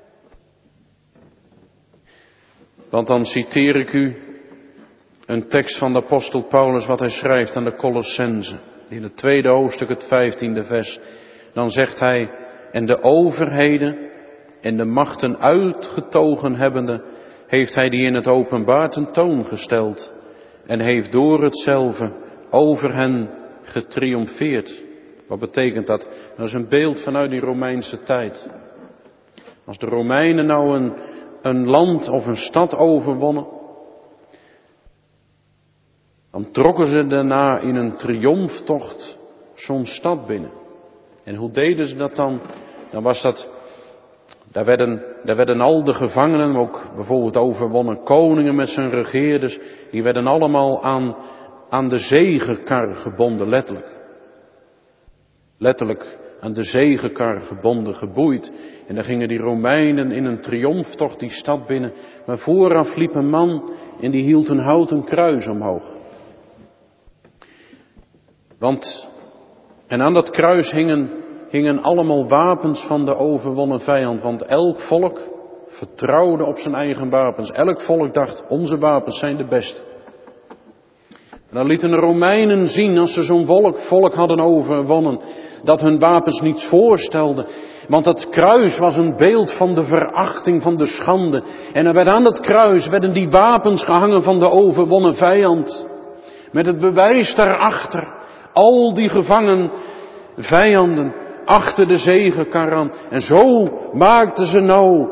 Speaker 1: Want dan citeer ik u een tekst van de apostel Paulus wat hij schrijft aan de Colossenzen. In het 2e hoofdstuk, het 15e vers. Dan zegt hij, en de overheden en de machten uitgetogen hebbende, heeft hij die in het openbaar tentoongesteld. En heeft door hetzelfde over hen getriomfeerd. Wat betekent dat? Dat is een beeld vanuit die Romeinse tijd. Als de Romeinen nou een land of een stad overwonnen, dan trokken ze daarna in een triomftocht zo'n stad binnen. En hoe deden ze dat dan? Dan was dat, daar werden al de gevangenen, ook bijvoorbeeld overwonnen koningen met zijn regeerders, die werden allemaal aan de zegekar gebonden, letterlijk. Letterlijk aan de zegekar gebonden, geboeid. En dan gingen die Romeinen in een triomftocht die stad binnen. Maar vooraf liep een man en die hield een houten kruis omhoog. En aan dat kruis hingen allemaal wapens van de overwonnen vijand. Want elk volk vertrouwde op zijn eigen wapens. Elk volk dacht, onze wapens zijn de beste. En dan lieten de Romeinen zien, als ze zo'n volk hadden overwonnen, dat hun wapens niets voorstelden. Want dat kruis was een beeld van de verachting, van de schande. En er werd aan dat kruis werden die wapens gehangen van de overwonnen vijand. Met het bewijs daarachter. Al die gevangen vijanden achter de zegekar aan. En zo maakten ze nou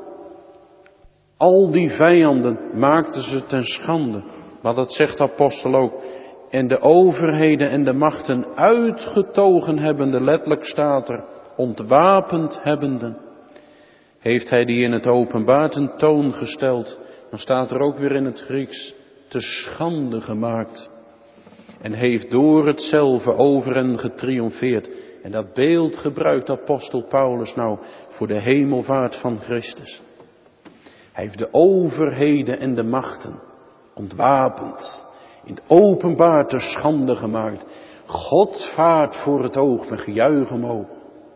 Speaker 1: al die vijanden maakten ze ten schande. Maar dat zegt de apostel ook. En de overheden en de machten uitgetogen hebbende, letterlijk staat er, ontwapend hebbende, heeft hij die in het openbaar tentoongesteld. Dan staat er ook weer in het Grieks, te schande gemaakt. En heeft door hetzelfde over hen getriomfeerd. En dat beeld gebruikt apostel Paulus nou voor de hemelvaart van Christus. Hij heeft de overheden en de machten ontwapend, in het openbaar te schande gemaakt. God vaart voor het oog met gejuich omhoog.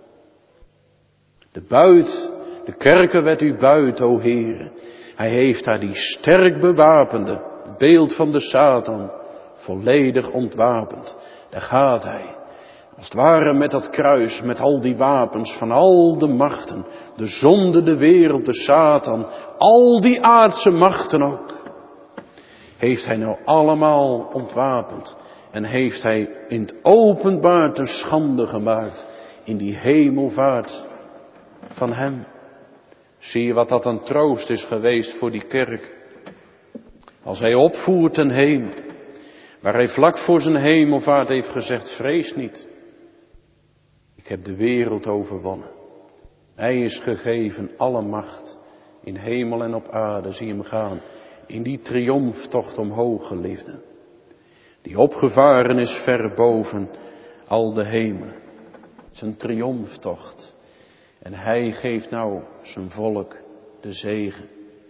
Speaker 1: De kerken werd u buit, o Heere. Hij heeft daar die sterk bewapende, het beeld van de Satan, volledig ontwapend. Daar gaat hij. Als het ware met dat kruis, met al die wapens van al de machten. De zonde, de wereld, de Satan, al die aardse machten ook. Heeft hij nou allemaal ontwapend. En heeft hij in het openbaar te schande gemaakt. In die hemelvaart van hem. Zie je wat dat een troost is geweest voor die kerk. Als hij opvoert ten hemel. Waar hij vlak voor zijn hemelvaart heeft gezegd, vrees niet. Ik heb de wereld overwonnen. Hij is gegeven alle macht in hemel en op aarde. Zie hem gaan. In die triomftocht omhoog, geliefden. Die opgevaren is ver boven al de hemelen. Het is een triomftocht. En hij geeft nou zijn volk de zegen.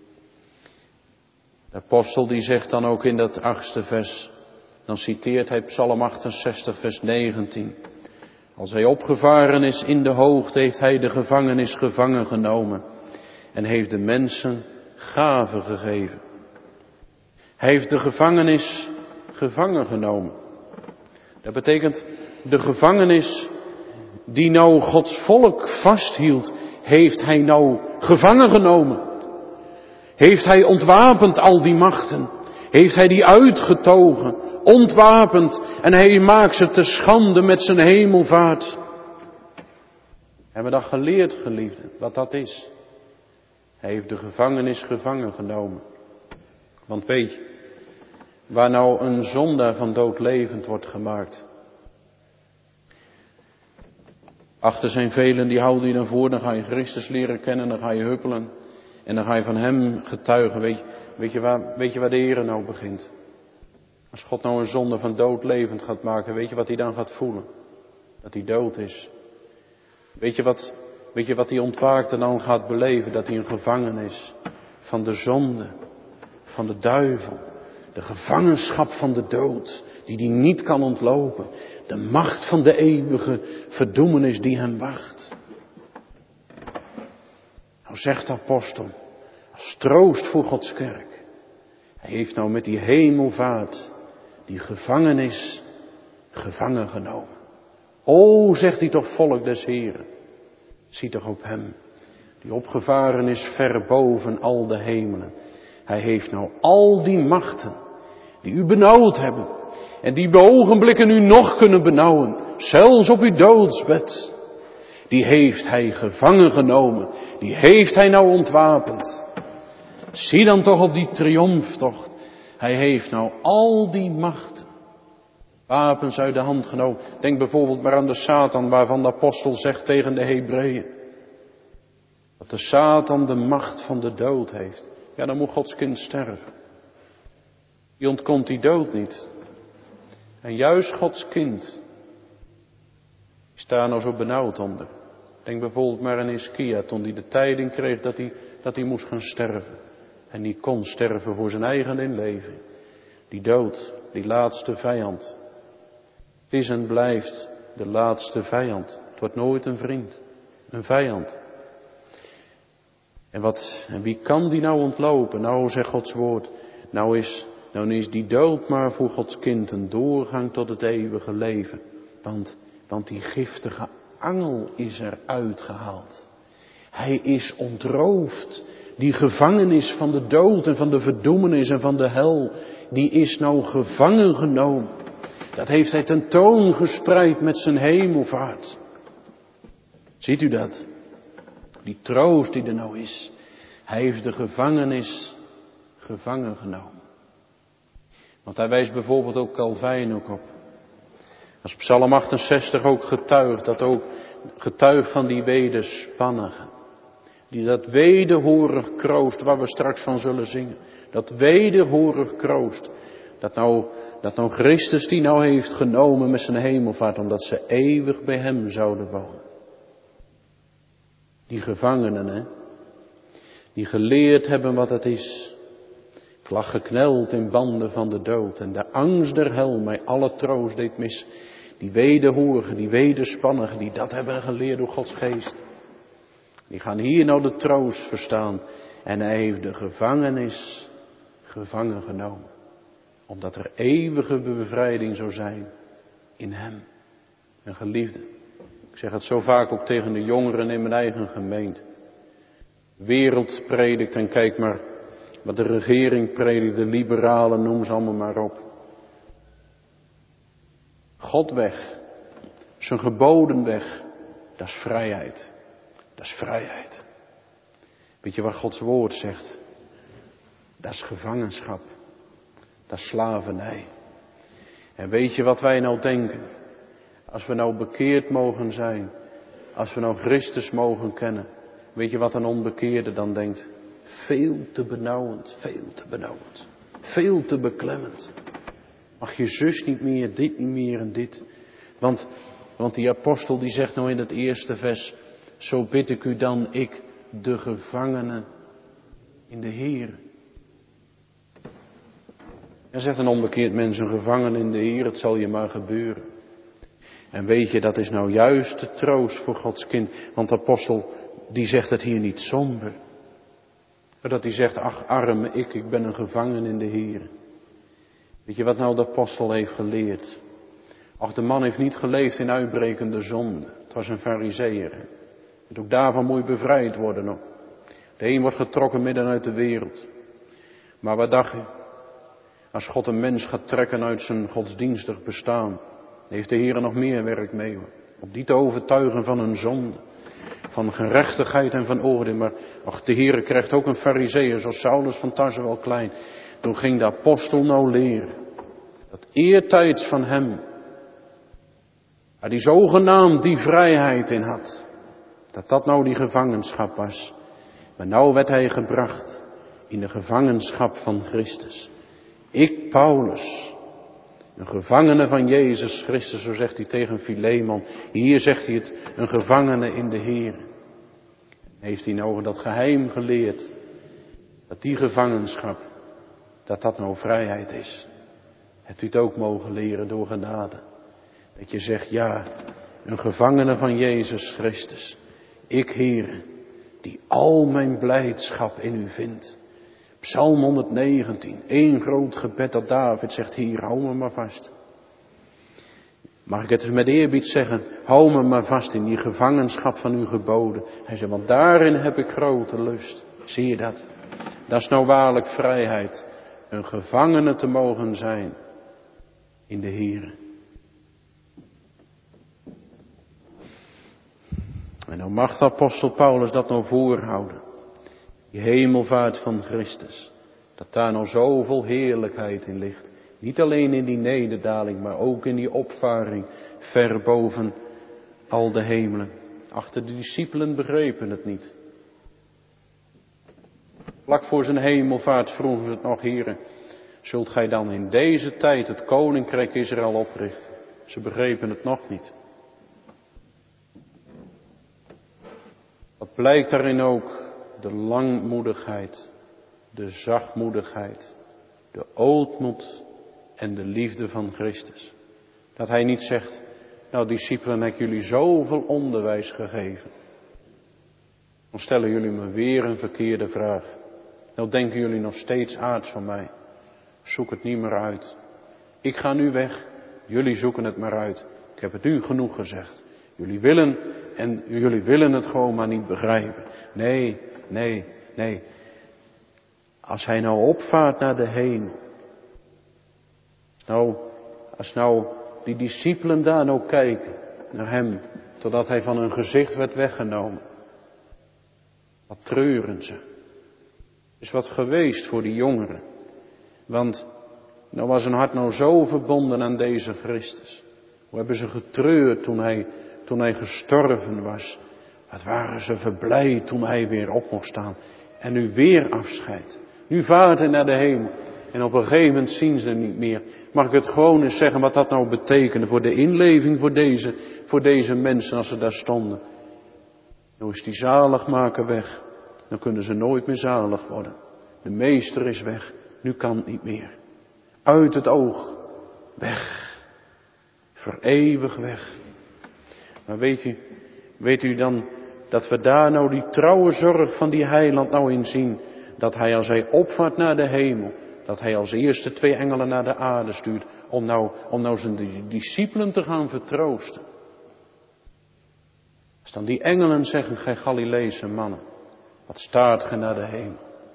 Speaker 1: De apostel die zegt dan ook in dat 8e vers. Dan citeert hij Psalm 68 vers 19. Als hij opgevaren is in de hoogte, heeft hij de gevangenis gevangen genomen. En heeft de mensen gaven gegeven. Hij heeft de gevangenis gevangen genomen. Dat betekent, de gevangenis die nou Gods volk vasthield, heeft hij nou gevangen genomen. Heeft hij ontwapend al die machten. Heeft hij die uitgetogen, ontwapend, en hij maakt ze te schande met zijn hemelvaart. Hebben we dat geleerd, geliefden, wat dat is? Hij heeft de gevangenis gevangen genomen. Want weet je, waar nou een zondaar van dood levend wordt gemaakt. Achter zijn velen, die houden je dan voor, dan ga je Christus leren kennen, dan ga je huppelen. En dan ga je van hem getuigen. Weet je waar de Heer nou begint? Als God nou een zonde van dood levend gaat maken, weet je wat hij dan gaat voelen? Dat hij dood is. Weet je wat hij ontwaakt en dan gaat beleven? Dat hij een gevangen is van de zonde, van de duivel. De gevangenschap van de dood, die hij niet kan ontlopen. De macht van de eeuwige verdoemenis die hem wacht. Nou zegt de apostel, als troost voor Gods kerk. Hij heeft nou met die hemelvaart die gevangenis gevangen genomen. O, zegt hij toch, volk des Heren. Zie toch op hem, die opgevaren is ver boven al de hemelen. Hij heeft nou al die machten die u benauwd hebben. En die bij ogenblikken u nog kunnen benauwen. Zelfs op uw doodsbed. Die heeft hij gevangen genomen. Die heeft hij nou ontwapend. Zie dan toch op die triomftocht. Hij heeft nou al die machten. Wapens uit de hand genomen. Denk bijvoorbeeld maar aan de Satan waarvan de apostel zegt tegen de Hebreeën. Dat de Satan de macht van de dood heeft. Ja, dan moet Gods kind sterven. Die ontkomt die dood niet. En juist Gods kind is daar nou zo benauwd onder. Denk bijvoorbeeld maar aan Hiskia, toen hij de tijding kreeg dat hij moest gaan sterven. En die kon sterven voor zijn eigen inleving. Die dood, die laatste vijand, is en blijft de laatste vijand. Het wordt nooit een vriend, een vijand. En wie kan die nou ontlopen? Nou, zegt Gods woord, nou is die dood maar voor Gods kind een doorgang tot het eeuwige leven. Want die giftige angel is eruit gehaald. Hij is ontroofd. Die gevangenis van de dood en van de verdoemenis en van de hel, die is nou gevangen genomen. Dat heeft hij tentoon gespreid met zijn hemelvaart. Ziet u dat? Die troost die er nou is. Hij heeft de gevangenis gevangen genomen. Want hij wijst bijvoorbeeld ook Calvijn ook op. Als Psalm 68 ook getuigt van die wederspannige. Die dat wederhorig kroost waar we straks van zullen zingen. Dat wederhorig kroost. Dat nou Christus die nou heeft genomen met zijn hemelvaart. Omdat ze eeuwig bij hem zouden wonen. Die gevangenen, hè. Die geleerd hebben wat het is. Ik lag gekneld in banden van de dood. En de angst der hel mij alle troost deed mis. Die wederhorigen, die wederspannigen, die dat hebben geleerd door Gods geest. Die gaan hier nou de troost verstaan. En hij heeft de gevangenis gevangen genomen. Omdat er eeuwige bevrijding zou zijn in hem. En geliefde, ik zeg het zo vaak ook tegen de jongeren in mijn eigen gemeente. De wereld predikt en kijk maar wat de regering predikt, de liberalen, noem ze allemaal maar op. God weg, zijn geboden weg, dat is vrijheid. Dat is vrijheid. Weet je wat Gods woord zegt? Dat is gevangenschap. Dat is slavernij. En weet je wat wij nou denken? Als we nou bekeerd mogen zijn. Als we nou Christus mogen kennen. Weet je wat een onbekeerde dan denkt? Veel te benauwend, veel te benauwend. Veel te beklemmend. Mag je zus niet meer, dit niet meer en dit. Want die apostel die zegt nou in het eerste vers. Zo bid ik u dan, ik de gevangene in de Heer. En zegt een onbekeerd mens, een gevangene in de Heer, het zal je maar gebeuren. En weet je, dat is nou juist de troost voor Gods kind. Want de apostel, die zegt het hier niet somber. Maar dat hij zegt, ach arme ik ben een gevangene in de Heer. Weet je wat nou de apostel heeft geleerd? Ach, de man heeft niet geleefd in uitbrekende zonde. Het was een Farizeeër. En ook daarvan moet je bevrijd worden nog. De een wordt getrokken midden uit de wereld. Maar wat dacht je? Als God een mens gaat trekken uit zijn godsdienstig bestaan, heeft de Heer nog meer werk mee, hoor. Om die te overtuigen van een zonde, van gerechtigheid en van oordeel. Maar ach, de Heer krijgt ook een Farizeeër, zoals Saulus van Tarso wel klein. Toen ging de apostel nou leren, dat eertijds van hem, waar die zogenaamd die vrijheid in had, dat nou die gevangenschap was. Maar nou werd hij gebracht in de gevangenschap van Christus. Ik, Paulus, een gevangene van Jezus Christus, zo zegt hij tegen Filemon. Hier zegt hij het, een gevangene in de Heer. Heeft hij nou dat geheim geleerd, dat die gevangenschap, dat nou vrijheid is. Hebt u het ook mogen leren door genade. Dat je zegt, ja, een gevangene van Jezus Christus. Ik, Heer, die al mijn blijdschap in u vindt. Psalm 119, één groot gebed dat David zegt, Heer, hou me maar vast. Mag ik het eens met eerbied zeggen, hou me maar vast in die gevangenschap van uw geboden. Hij zegt, want daarin heb ik grote lust. Zie je dat? Dat is nou waarlijk vrijheid. Een gevangene te mogen zijn in de Heer. En nou mag de apostel Paulus dat nou voorhouden. Die hemelvaart van Christus. Dat daar nou zoveel heerlijkheid in ligt. Niet alleen in die nederdaling, maar ook in die opvaring ver boven al de hemelen. Achter de discipelen begrepen het niet. Vlak voor zijn hemelvaart vroegen ze het nog, Heere, zult gij dan in deze tijd het koninkrijk Israël oprichten? Ze begrepen het nog niet. Wat blijkt daarin ook? De langmoedigheid, de zachtmoedigheid, de ootmoed en de liefde van Christus. Dat hij niet zegt, nou discipelen, heb ik jullie zoveel onderwijs gegeven. Dan stellen jullie me weer een verkeerde vraag. Nou denken jullie nog steeds aards van mij. Zoek het niet meer uit. Ik ga nu weg, jullie zoeken het maar uit. Ik heb het u genoeg gezegd. Jullie willen het gewoon maar niet begrijpen. Nee. Als hij nou opvaart naar de hemel. Als die discipelen daar nou kijken naar hem, totdat hij van hun gezicht werd weggenomen. Wat treuren ze. Is wat geweest voor die jongeren. Want nou was hun hart nou zo verbonden aan deze Christus. Hoe hebben ze getreurd toen hij gestorven was. Wat waren ze verblijd toen hij weer op mocht staan. En nu weer afscheid. Nu vaart hij naar de hemel. En op een gegeven moment zien ze hem niet meer. Mag ik het gewoon eens zeggen wat dat nou betekende voor de inleving voor deze mensen als ze daar stonden. Nou is die zaligmaker weg. Dan kunnen ze nooit meer zalig worden. De meester is weg. Nu kan het niet meer. Uit het oog. Weg. Voor eeuwig weg. Maar weet u dan dat we daar nou die trouwe zorg van die heiland nou in zien. Dat hij als hij opvaart naar de hemel. Dat hij als eerste 2 engelen naar de aarde stuurt. Om nou zijn discipelen te gaan vertroosten. Als dan die engelen zeggen, gij Galileese mannen. Wat staart gij naar de hemel.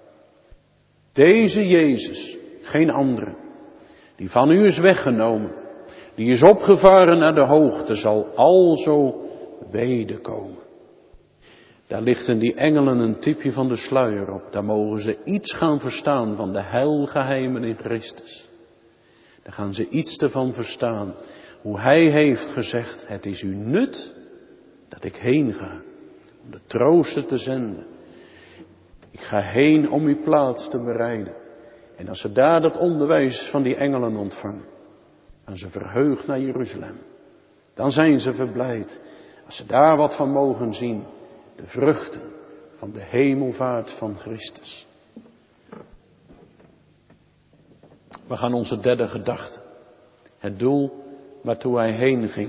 Speaker 1: Deze Jezus, geen andere. Die van u is weggenomen. Die is opgevaren naar de hoogte, zal alzo wederkomen. Daar lichten die engelen een tipje van de sluier op. Daar mogen ze iets gaan verstaan van de heilgeheimen in Christus. Daar gaan ze iets ervan verstaan. Hoe hij heeft gezegd, het is u nut dat ik heen ga. Om de trooster te zenden. Ik ga heen om uw plaats te bereiden. En als ze daar dat onderwijs van die engelen ontvangen. Dan ze verheugd naar Jeruzalem. Dan zijn ze verblijd. Als ze daar wat van mogen zien. De vruchten van de hemelvaart van Christus. We gaan onze derde gedachte. Het doel waartoe hij heen ging.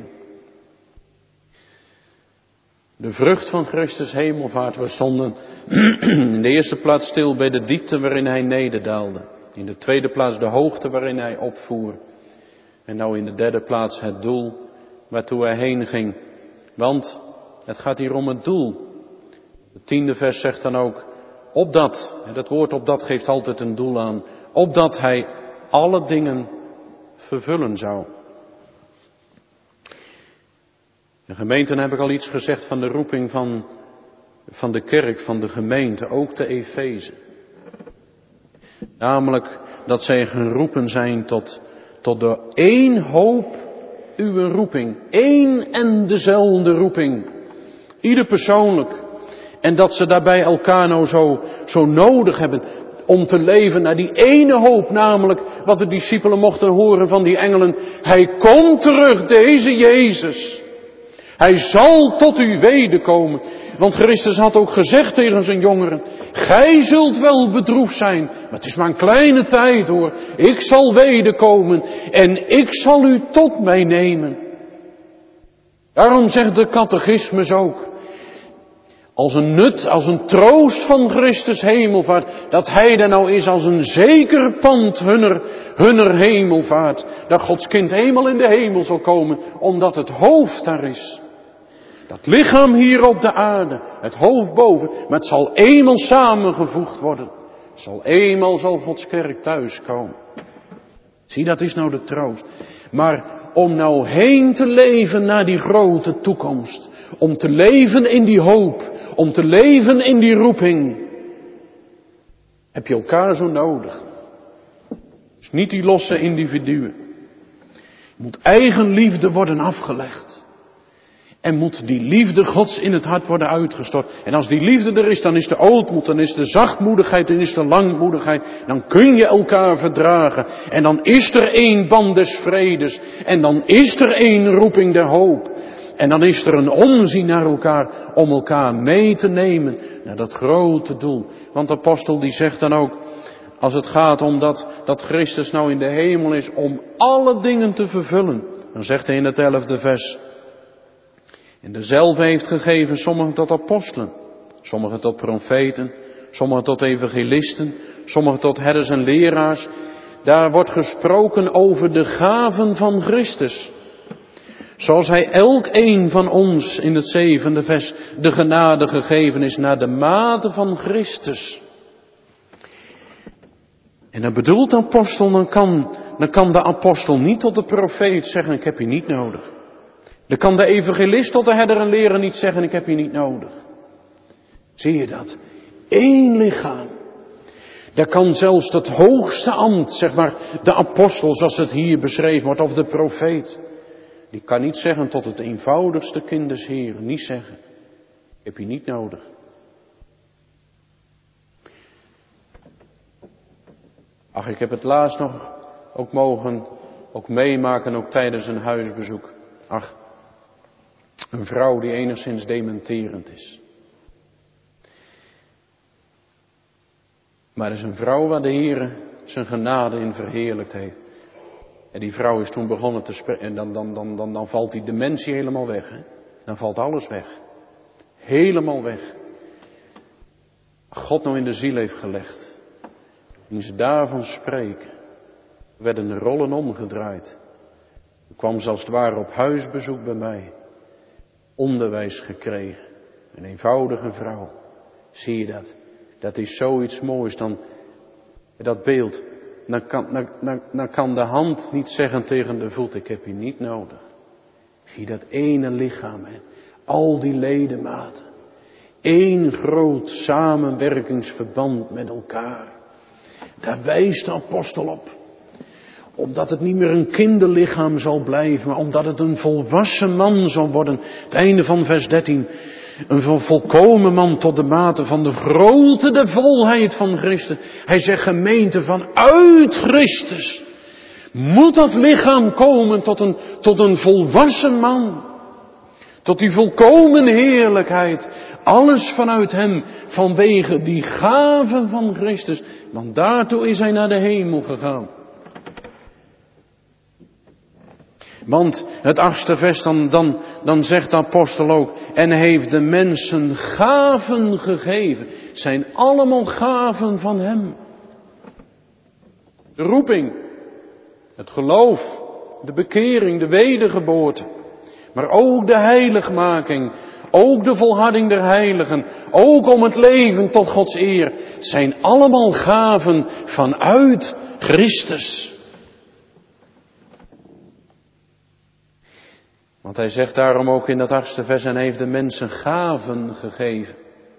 Speaker 1: De vrucht van Christus hemelvaart. We stonden in de eerste plaats stil bij de diepte waarin hij nederdaalde. In de tweede plaats de hoogte waarin hij opvoer. En nou in de derde plaats het doel waartoe hij heen ging. Want het gaat hier om het doel. Het 10e vers zegt dan ook, opdat, en dat woord opdat geeft altijd een doel aan, opdat hij alle dingen vervullen zou. De gemeenten heb ik al iets gezegd van de roeping van de kerk, van de gemeente, ook de Efeze. Namelijk dat zij geroepen zijn tot de één hoop uw roeping. Één en dezelfde roeping. Ieder persoonlijk. En dat ze daarbij elkaar nou zo nodig hebben om te leven naar die ene hoop. Namelijk wat de discipelen mochten horen van die engelen. Hij komt terug, deze Jezus. Hij zal tot u wederkomen. Want Christus had ook gezegd tegen zijn jongeren. Gij zult wel bedroefd zijn. Maar het is maar een kleine tijd hoor. Ik zal wederkomen. En ik zal u tot mij nemen. Daarom zegt de catechismus ook. Als een nut, als een troost van Christus hemelvaart. Dat hij er nou is als een zeker pand hunner hemelvaart. Dat Gods kind eenmaal in de hemel zal komen. Omdat het hoofd daar is. Dat lichaam hier op de aarde, het hoofd boven, maar het zal eenmaal samengevoegd worden. Eenmaal zal Gods kerk thuiskomen. Zie, dat is nou de troost. Maar om nou heen te leven naar die grote toekomst. Om te leven in die hoop. Om te leven in die roeping. Heb je elkaar zo nodig. Dus niet die losse individuen. Je moet eigen liefde worden afgelegd. En moet die liefde Gods in het hart worden uitgestort. En als die liefde er is, dan is de ootmoed, dan is de zachtmoedigheid, dan is de langmoedigheid. Dan kun je elkaar verdragen. En dan is er één band des vredes. En dan is er één roeping der hoop. En dan is er een omzien naar elkaar om elkaar mee te nemen naar dat grote doel. Want de apostel die zegt dan ook, als het gaat om dat Christus nou in de hemel is om alle dingen te vervullen. Dan zegt hij in het 11e vers. En dezelfde heeft gegeven sommigen tot apostelen, sommigen tot profeten, sommigen tot evangelisten, sommigen tot herders en leraars. Daar wordt gesproken over de gaven van Christus. Zoals hij elk een van ons in het 7e vers de genade gegeven is naar de mate van Christus. En dan bedoelt de apostel, dan kan de apostel niet tot de profeet zeggen, ik heb je niet nodig. Dan kan de evangelist tot de herder en leraar niet zeggen, ik heb je niet nodig. Zie je dat? Eén lichaam. Daar kan zelfs het hoogste ambt, zeg maar de apostel zoals het hier beschreven wordt, of de profeet. Die kan niet zeggen tot het eenvoudigste kind des Heeren, niet zeggen, ik heb je niet nodig. Ach, ik heb het laatst nog ook mogen meemaken, ook tijdens een huisbezoek. Ach, een vrouw die enigszins dementerend is. Maar het is een vrouw waar de Heer zijn genade in verheerlijkt heeft. En die vrouw is toen begonnen te spreken. En dan valt die dementie helemaal weg. Hè? Dan valt alles weg. Helemaal weg. God nou in de ziel heeft gelegd. Toen ze daarvan spreken, werden de rollen omgedraaid. Er kwam ze als het ware op huisbezoek bij mij. Onderwijs gekregen. Een eenvoudige vrouw. Zie je dat? Dat is zoiets moois. Dan dat beeld. Dan kan de hand niet zeggen tegen de voet, ik heb je niet nodig. Zie je dat ene lichaam. Hè? Al die ledematen. Eén groot samenwerkingsverband met elkaar. Daar wijst de apostel op. Omdat het niet meer een kinderlichaam zal blijven, maar omdat het een volwassen man zal worden. Het einde van vers 13. Een volkomen man tot de mate van de grootte, de volheid van Christus. Hij zegt gemeente vanuit Christus. Moet dat lichaam komen tot een volwassen man. Tot die volkomen heerlijkheid. Alles vanuit hem. Vanwege die gave van Christus. Want daartoe is hij naar de hemel gegaan. Want het 8e vers dan zegt de apostel ook. En heeft de mensen gaven gegeven. Het zijn allemaal gaven van hem. De roeping. Het geloof. de bekering, de wedergeboorte. Maar ook de heiligmaking, ook de volharding der heiligen, ook om het leven tot Gods eer, zijn allemaal gaven vanuit Christus. Want hij zegt daarom ook in dat 8e vers, en heeft de mensen gaven gegeven.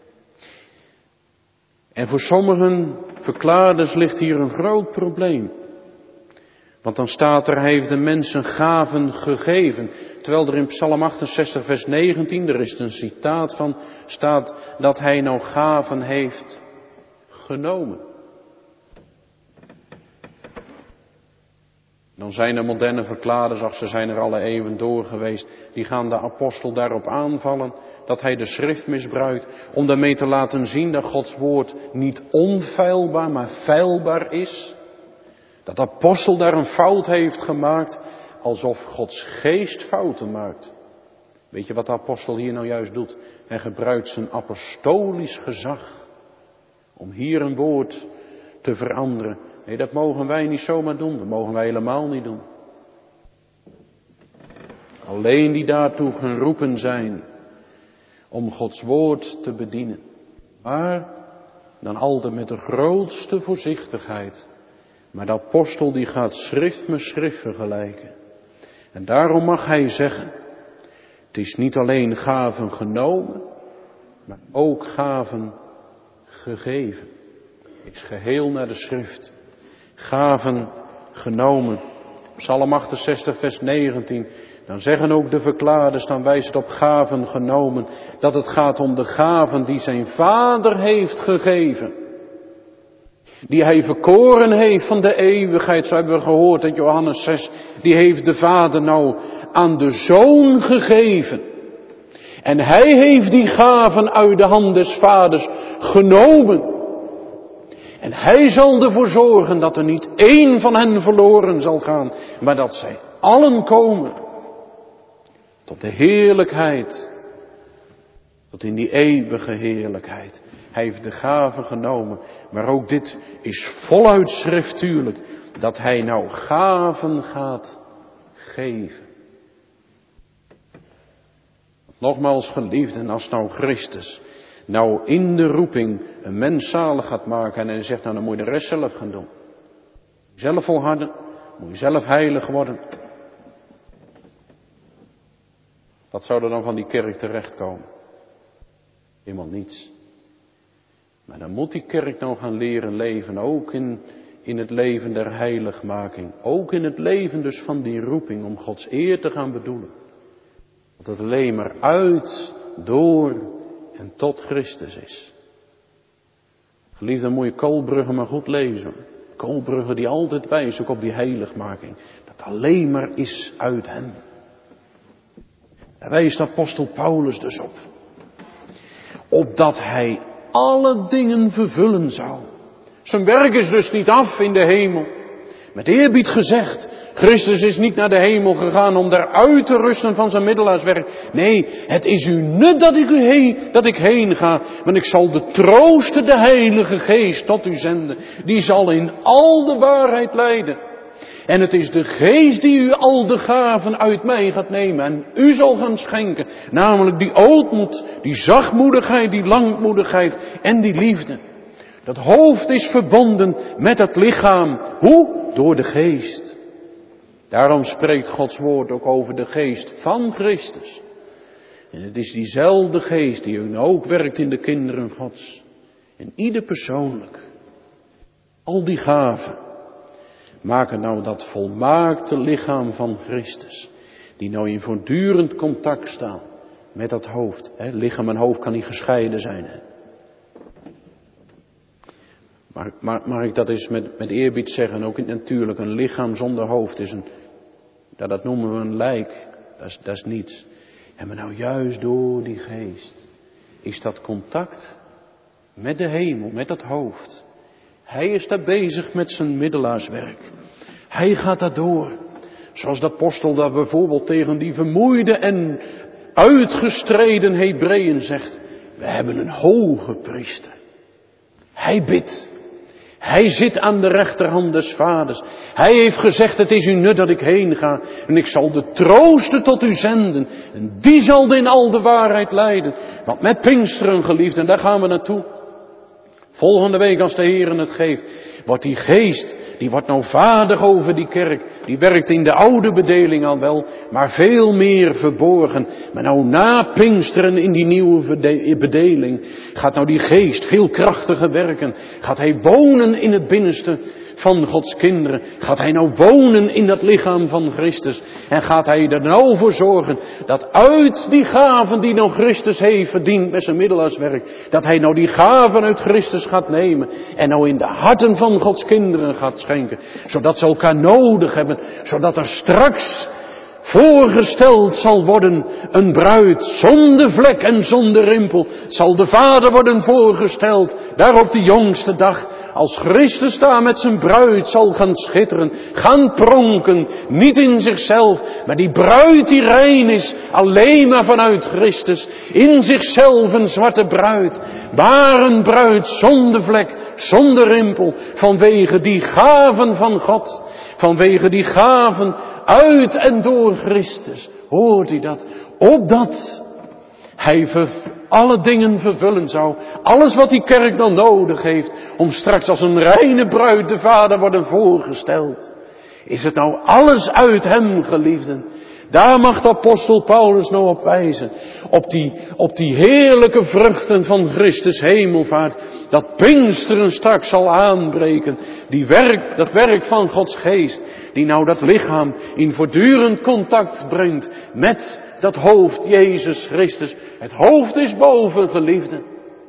Speaker 1: En voor sommigen verklaarders ligt hier een groot probleem. Want dan staat er, hij heeft de mensen gaven gegeven. Terwijl er in Psalm 68 vers 19, er is een citaat van, staat dat hij nou gaven heeft genomen. Dan zijn er moderne verklaarders, ach ze zijn er alle eeuwen door geweest, die gaan de apostel daarop aanvallen dat hij de schrift misbruikt om daarmee te laten zien dat Gods woord niet onfeilbaar, maar feilbaar is. Dat de apostel daar een fout heeft gemaakt, alsof Gods geest fouten maakt. Weet je wat de apostel hier nou juist doet? Hij gebruikt zijn apostolisch gezag om hier een woord te veranderen. Nee, dat mogen wij niet zomaar doen. Dat mogen wij helemaal niet doen. Alleen die daartoe geroepen zijn om Gods woord te bedienen. Maar dan altijd met de grootste voorzichtigheid. Maar de apostel die gaat schrift met schrift vergelijken. En daarom mag hij zeggen, het is niet alleen gaven genomen, maar ook gaven gegeven. Het is geheel naar de schrift. Gaven genomen. Psalm 68 vers 19. Dan zeggen ook de verklaarders, dan wijst het op gaven genomen. Dat het gaat om de gaven die zijn vader heeft gegeven. Die hij verkoren heeft van de eeuwigheid. Zo hebben we gehoord uit Johannes 6. Die heeft de vader nou aan de zoon gegeven. En hij heeft die gaven uit de hand des vaders genomen. En hij zal ervoor zorgen dat er niet één van hen verloren zal gaan. Maar dat zij allen komen. Tot de heerlijkheid. Tot in die eeuwige heerlijkheid. Hij heeft de gaven genomen. Maar ook dit is voluit schriftuurlijk. Dat hij nou gaven gaat geven. Nogmaals geliefden, als nou Christus nou in de roeping een mens zalig gaat maken. En hij zegt, nou dan moet je de rest zelf gaan doen. Zelf volharden. Moet je zelf heilig worden. Wat zou er dan van die kerk terechtkomen? Helemaal niets. Maar dan moet die kerk nou gaan leren leven. Ook in het leven der heiligmaking. Ook in het leven dus van die roeping om Gods eer te gaan bedoelen. Dat het alleen maar uit, door en tot Christus is. Geliefde, moet je Koolbrugge maar goed lezen. Koolbrugge die altijd wijst ook op die heiligmaking. Dat alleen maar is uit hem. Daar wijst apostel Paulus dus op. Opdat hij alle dingen vervullen zou. Zijn werk is dus niet af in de hemel. Met eerbied gezegd, Christus is niet naar de hemel gegaan om daar uit te rusten van zijn middelaarswerk. Nee, het is u nut dat ik heen ga, want ik zal de trooster, de Heilige Geest tot u zenden. Die zal in al de waarheid leiden. En het is de Geest die u al de gaven uit mij gaat nemen en u zal gaan schenken. Namelijk die ootmoed, die zachtmoedigheid, die langmoedigheid en die liefde. Dat hoofd is verbonden met het lichaam. Hoe? Door de Geest. Daarom spreekt Gods woord ook over de Geest van Christus. En het is diezelfde Geest die nu ook werkt in de kinderen Gods. En ieder persoonlijk. Al die gaven maken nou dat volmaakte lichaam van Christus. Die nou in voortdurend contact staan met dat hoofd. Lichaam en hoofd kan niet gescheiden zijn. Mag ik dat eens met eerbied zeggen, ook natuurlijk een lichaam zonder hoofd is dat noemen we een lijk, dat is niets. En maar nou juist door die Geest is dat contact met de hemel, met dat hoofd. Hij is daar bezig met zijn middelaarswerk. Hij gaat daar door. Zoals de apostel daar bijvoorbeeld tegen die vermoeide en uitgestreden Hebreeën zegt. We hebben een hoge priester. Hij bidt. Hij zit aan de rechterhand des Vaders. Hij heeft gezegd, het is u nut dat ik heen ga. En ik zal de trooster tot u zenden. En die zal in al de waarheid leiden. Want met Pinksteren, geliefden, daar gaan we naartoe. Volgende week, als de Heer het geeft, wordt die geest, die wordt nou vaardig over die kerk. Die werkt in de oude bedeling al wel, maar veel meer verborgen. Maar nou na Pinksteren in die nieuwe bedeling gaat nou die geest veel krachtiger werken. Gaat hij wonen in het binnenste van Gods kinderen. Gaat hij nou wonen in dat lichaam van Christus. En gaat hij er nou voor zorgen dat uit die gaven die nou Christus heeft verdiend met zijn middelaarswerk. Dat hij nou die gaven uit Christus gaat nemen. En nou in de harten van Gods kinderen gaat schenken. Zodat ze elkaar nodig hebben. Zodat er straks voorgesteld zal worden een bruid zonder vlek en zonder rimpel. Zal de Vader worden voorgesteld daar op de jongste dag. Als Christus daar met zijn bruid zal gaan schitteren, gaan pronken, niet in zichzelf, maar die bruid die rein is, alleen maar vanuit Christus, in zichzelf een zwarte bruid, maar een bruid zonder vlek, zonder rimpel, vanwege die gaven van God, vanwege die gaven uit en door Christus. Hoort u dat? Opdat hij alle dingen vervullen zou. Alles wat die kerk dan nodig heeft. Om straks als een reine bruid de Vader worden voorgesteld. Is het nou alles uit hem, geliefden? Daar mag de apostel Paulus nou op wijzen. Op die heerlijke vruchten van Christus hemelvaart. Dat Pinksteren straks zal aanbreken. Dat werk van Gods geest. Die nou dat lichaam in voortdurend contact brengt met dat hoofd, Jezus Christus. Het hoofd is boven, geliefden.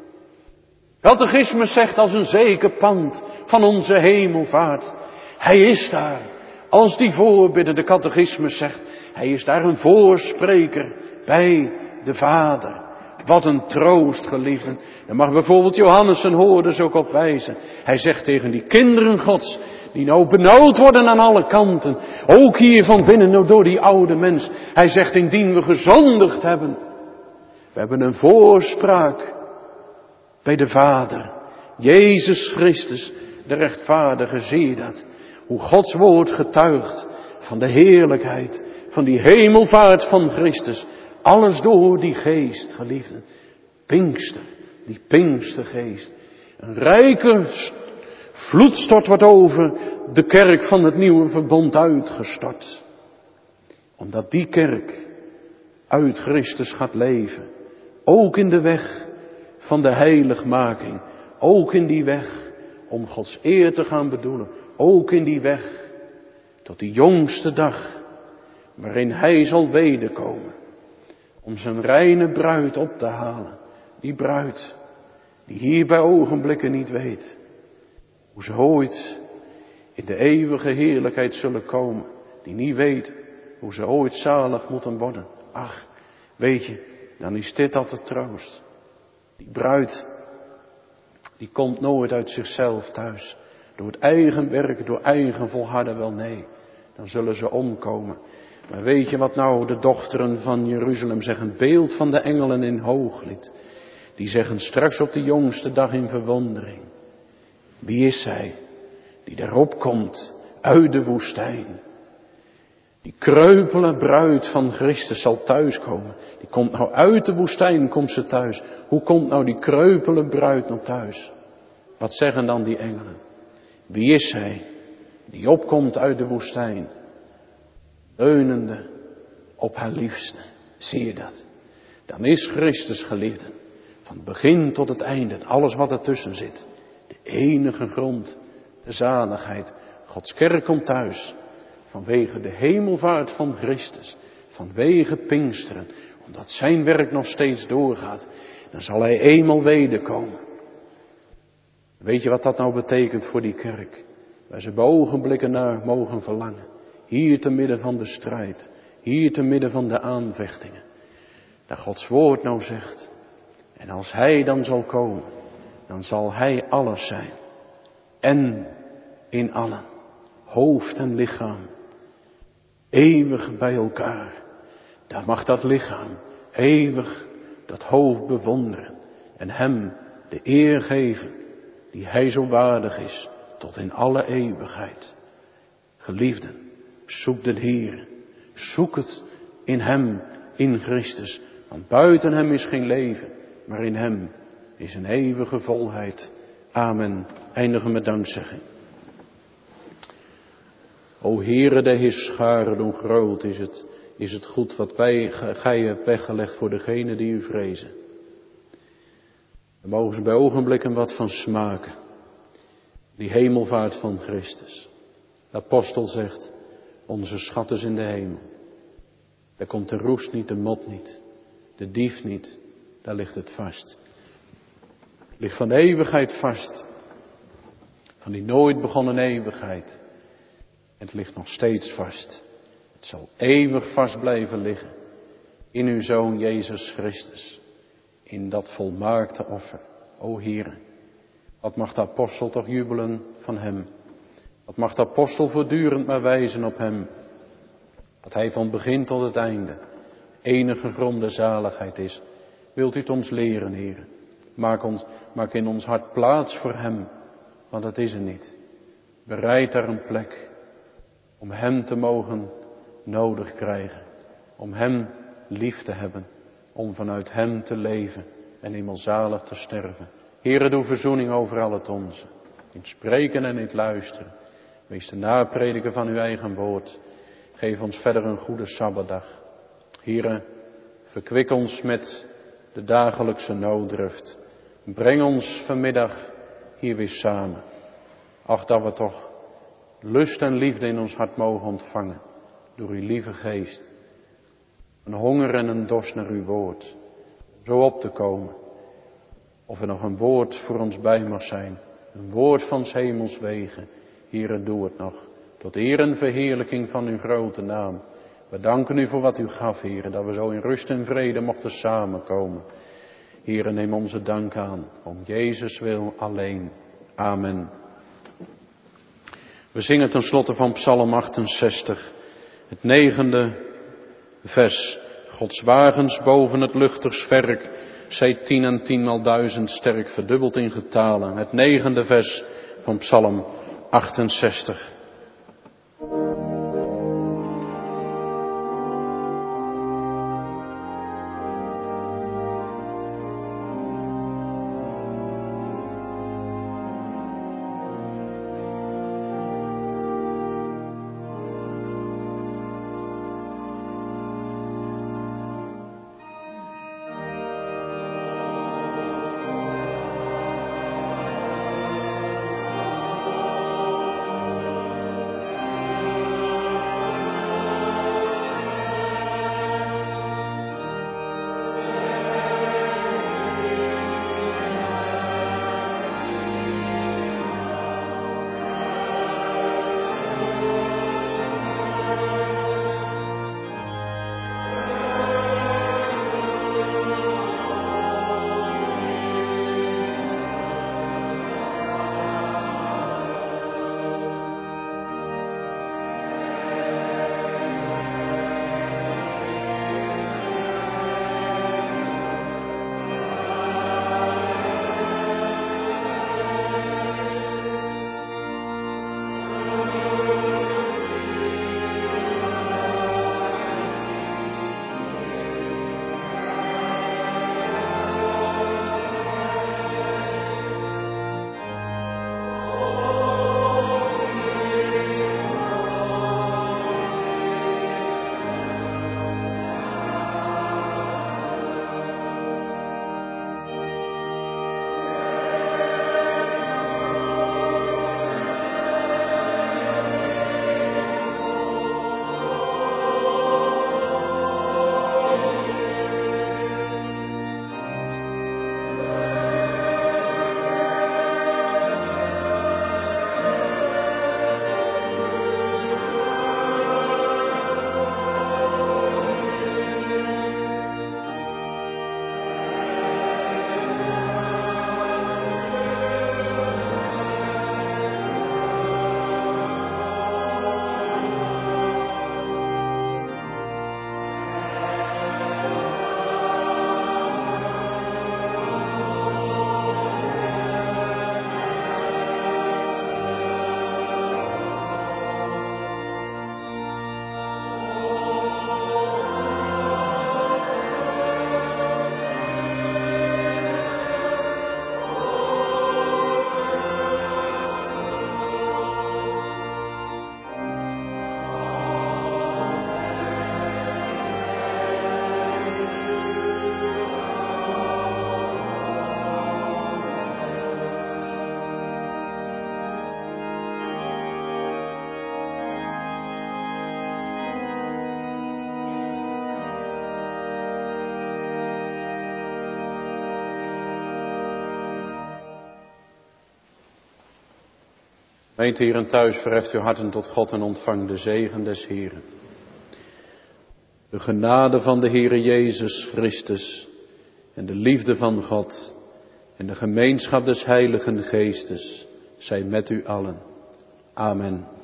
Speaker 1: Catechismus zegt als een zeker pand van onze hemelvaart. Hij is daar. Als die voorbidden, de catechismus zegt, hij is daar een voorspreker bij de Vader. Wat een troost, geliefden. Daar mag bijvoorbeeld Johannes zijn hoorders ook op wijzen. Hij zegt tegen die kinderen Gods, die nou benauwd worden aan alle kanten. Ook hier van binnen, nou door die oude mens. Hij zegt, indien we gezondigd hebben. We hebben een voorspraak bij de Vader. Jezus Christus, de rechtvaardige, zie je dat? Hoe Gods woord getuigt van de heerlijkheid, van die hemelvaart van Christus. Alles door die geest, geliefden. Pinkster, die Pinkstergeest. Een rijke vloedstort wordt over de kerk van het nieuwe verbond uitgestort. Omdat die kerk uit Christus gaat leven. Ook in de weg van de heiligmaking. Ook in die weg om Gods eer te gaan bedoelen. Ook in die weg tot die jongste dag waarin hij zal wederkomen. Om zijn reine bruid op te halen. Die bruid die hier bij ogenblikken niet weet hoe ze ooit in de eeuwige heerlijkheid zullen komen. Die niet weet hoe ze ooit zalig moeten worden. Ach, weet je, dan is dit altijd troost. Die bruid, die komt nooit uit zichzelf thuis. Door het eigen werk, door eigen volharden, wel nee. Dan zullen ze omkomen. Maar weet je wat nou de dochteren van Jeruzalem zeggen? Beeld van de engelen in Hooglied. Die zeggen straks op de jongste dag in verwondering. Wie is zij die daarop komt uit de woestijn? Die kreupele bruid van Christus zal thuiskomen. Die komt nou uit de woestijn, komt ze thuis. Hoe komt nou die kreupele bruid nog thuis? Wat zeggen dan die engelen? Wie is zij die opkomt uit de woestijn? Leunende op haar liefste. Zie je dat? Dan is Christus, geliefden. Van het begin tot het einde. En alles wat ertussen zit. De enige grond. De zaligheid. Gods kerk komt thuis. Vanwege de hemelvaart van Christus. Vanwege Pinksteren. Omdat zijn werk nog steeds doorgaat. Dan zal hij eenmaal wederkomen. Weet je wat dat nou betekent voor die kerk? Waar ze bij ogenblikken naar mogen verlangen. Hier te midden van de strijd. Hier te midden van de aanvechtingen. Dat Gods woord nou zegt. En als hij dan zal komen. Dan zal hij alles zijn. En in allen. Hoofd en lichaam. Eeuwig bij elkaar. Daar mag dat lichaam eeuwig dat hoofd bewonderen. En hem de eer geven die hij zo waardig is. tot in alle eeuwigheid. Geliefden, zoek de Heer. Zoek het in Hem, in Christus. Want buiten Hem is geen leven, maar in Hem is een eeuwige volheid. Amen. Eindigen met dankzegging. O Heere de Heerscharen, hoe groot is het goed wat gij hebt weggelegd voor degenen die u vrezen. We mogen ze bij ogenblikken wat van smaken. Die hemelvaart van Christus. De apostel zegt, onze schat is in de hemel. Daar komt de roest niet, de mot niet, de dief niet, daar ligt het vast. Het ligt van de eeuwigheid vast. Van die nooit begonnen eeuwigheid. Het ligt nog steeds vast. Het zal eeuwig vast blijven liggen. In uw Zoon Jezus Christus. In dat volmaakte offer. O Heere, wat mag de apostel toch jubelen van Hem. Wat mag de apostel voortdurend maar wijzen op Hem. Dat Hij van begin tot het einde enige gronde zaligheid is. Wilt u het ons leren, Heere. Maak in ons hart plaats voor Hem. Want het is er niet. Bereid daar een plek. Om Hem te mogen nodig krijgen. Om Hem lief te hebben. Om vanuit Hem te leven. En eenmaal zalig te sterven. Heere, doe verzoening overal het onze. In het spreken en in het luisteren. Wees de naprediker van uw eigen woord. Geef ons verder een goede Sabbatdag. Heere, verkwik ons met de dagelijkse nooddruft. Breng ons vanmiddag hier weer samen. Ach, dat we toch lust en liefde in ons hart mogen ontvangen. Door uw lieve geest. Een honger en een dorst naar uw woord. Zo op te komen. Of er nog een woord voor ons bij mag zijn. Een woord van 's hemels wegen. Heere, doe het nog. Tot eer en verheerlijking van uw grote naam. We danken u voor wat u gaf, Heere. Dat we zo in rust en vrede mochten samenkomen. Heere, neem onze dank aan. Om Jezus wil alleen. Amen. We zingen tenslotte van Psalm 68. Het 9e vers. Gods wagens boven het luchtig zij 10 en 10.000 sterk verdubbeld in getalen. Het 9e vers van Psalm 68. Gemeente hier en thuis, verheft uw harten tot God en ontvang de zegen des Heeren. De genade van de Heere Jezus Christus en de liefde van God en de gemeenschap des Heiligen Geestes zij met u allen. Amen.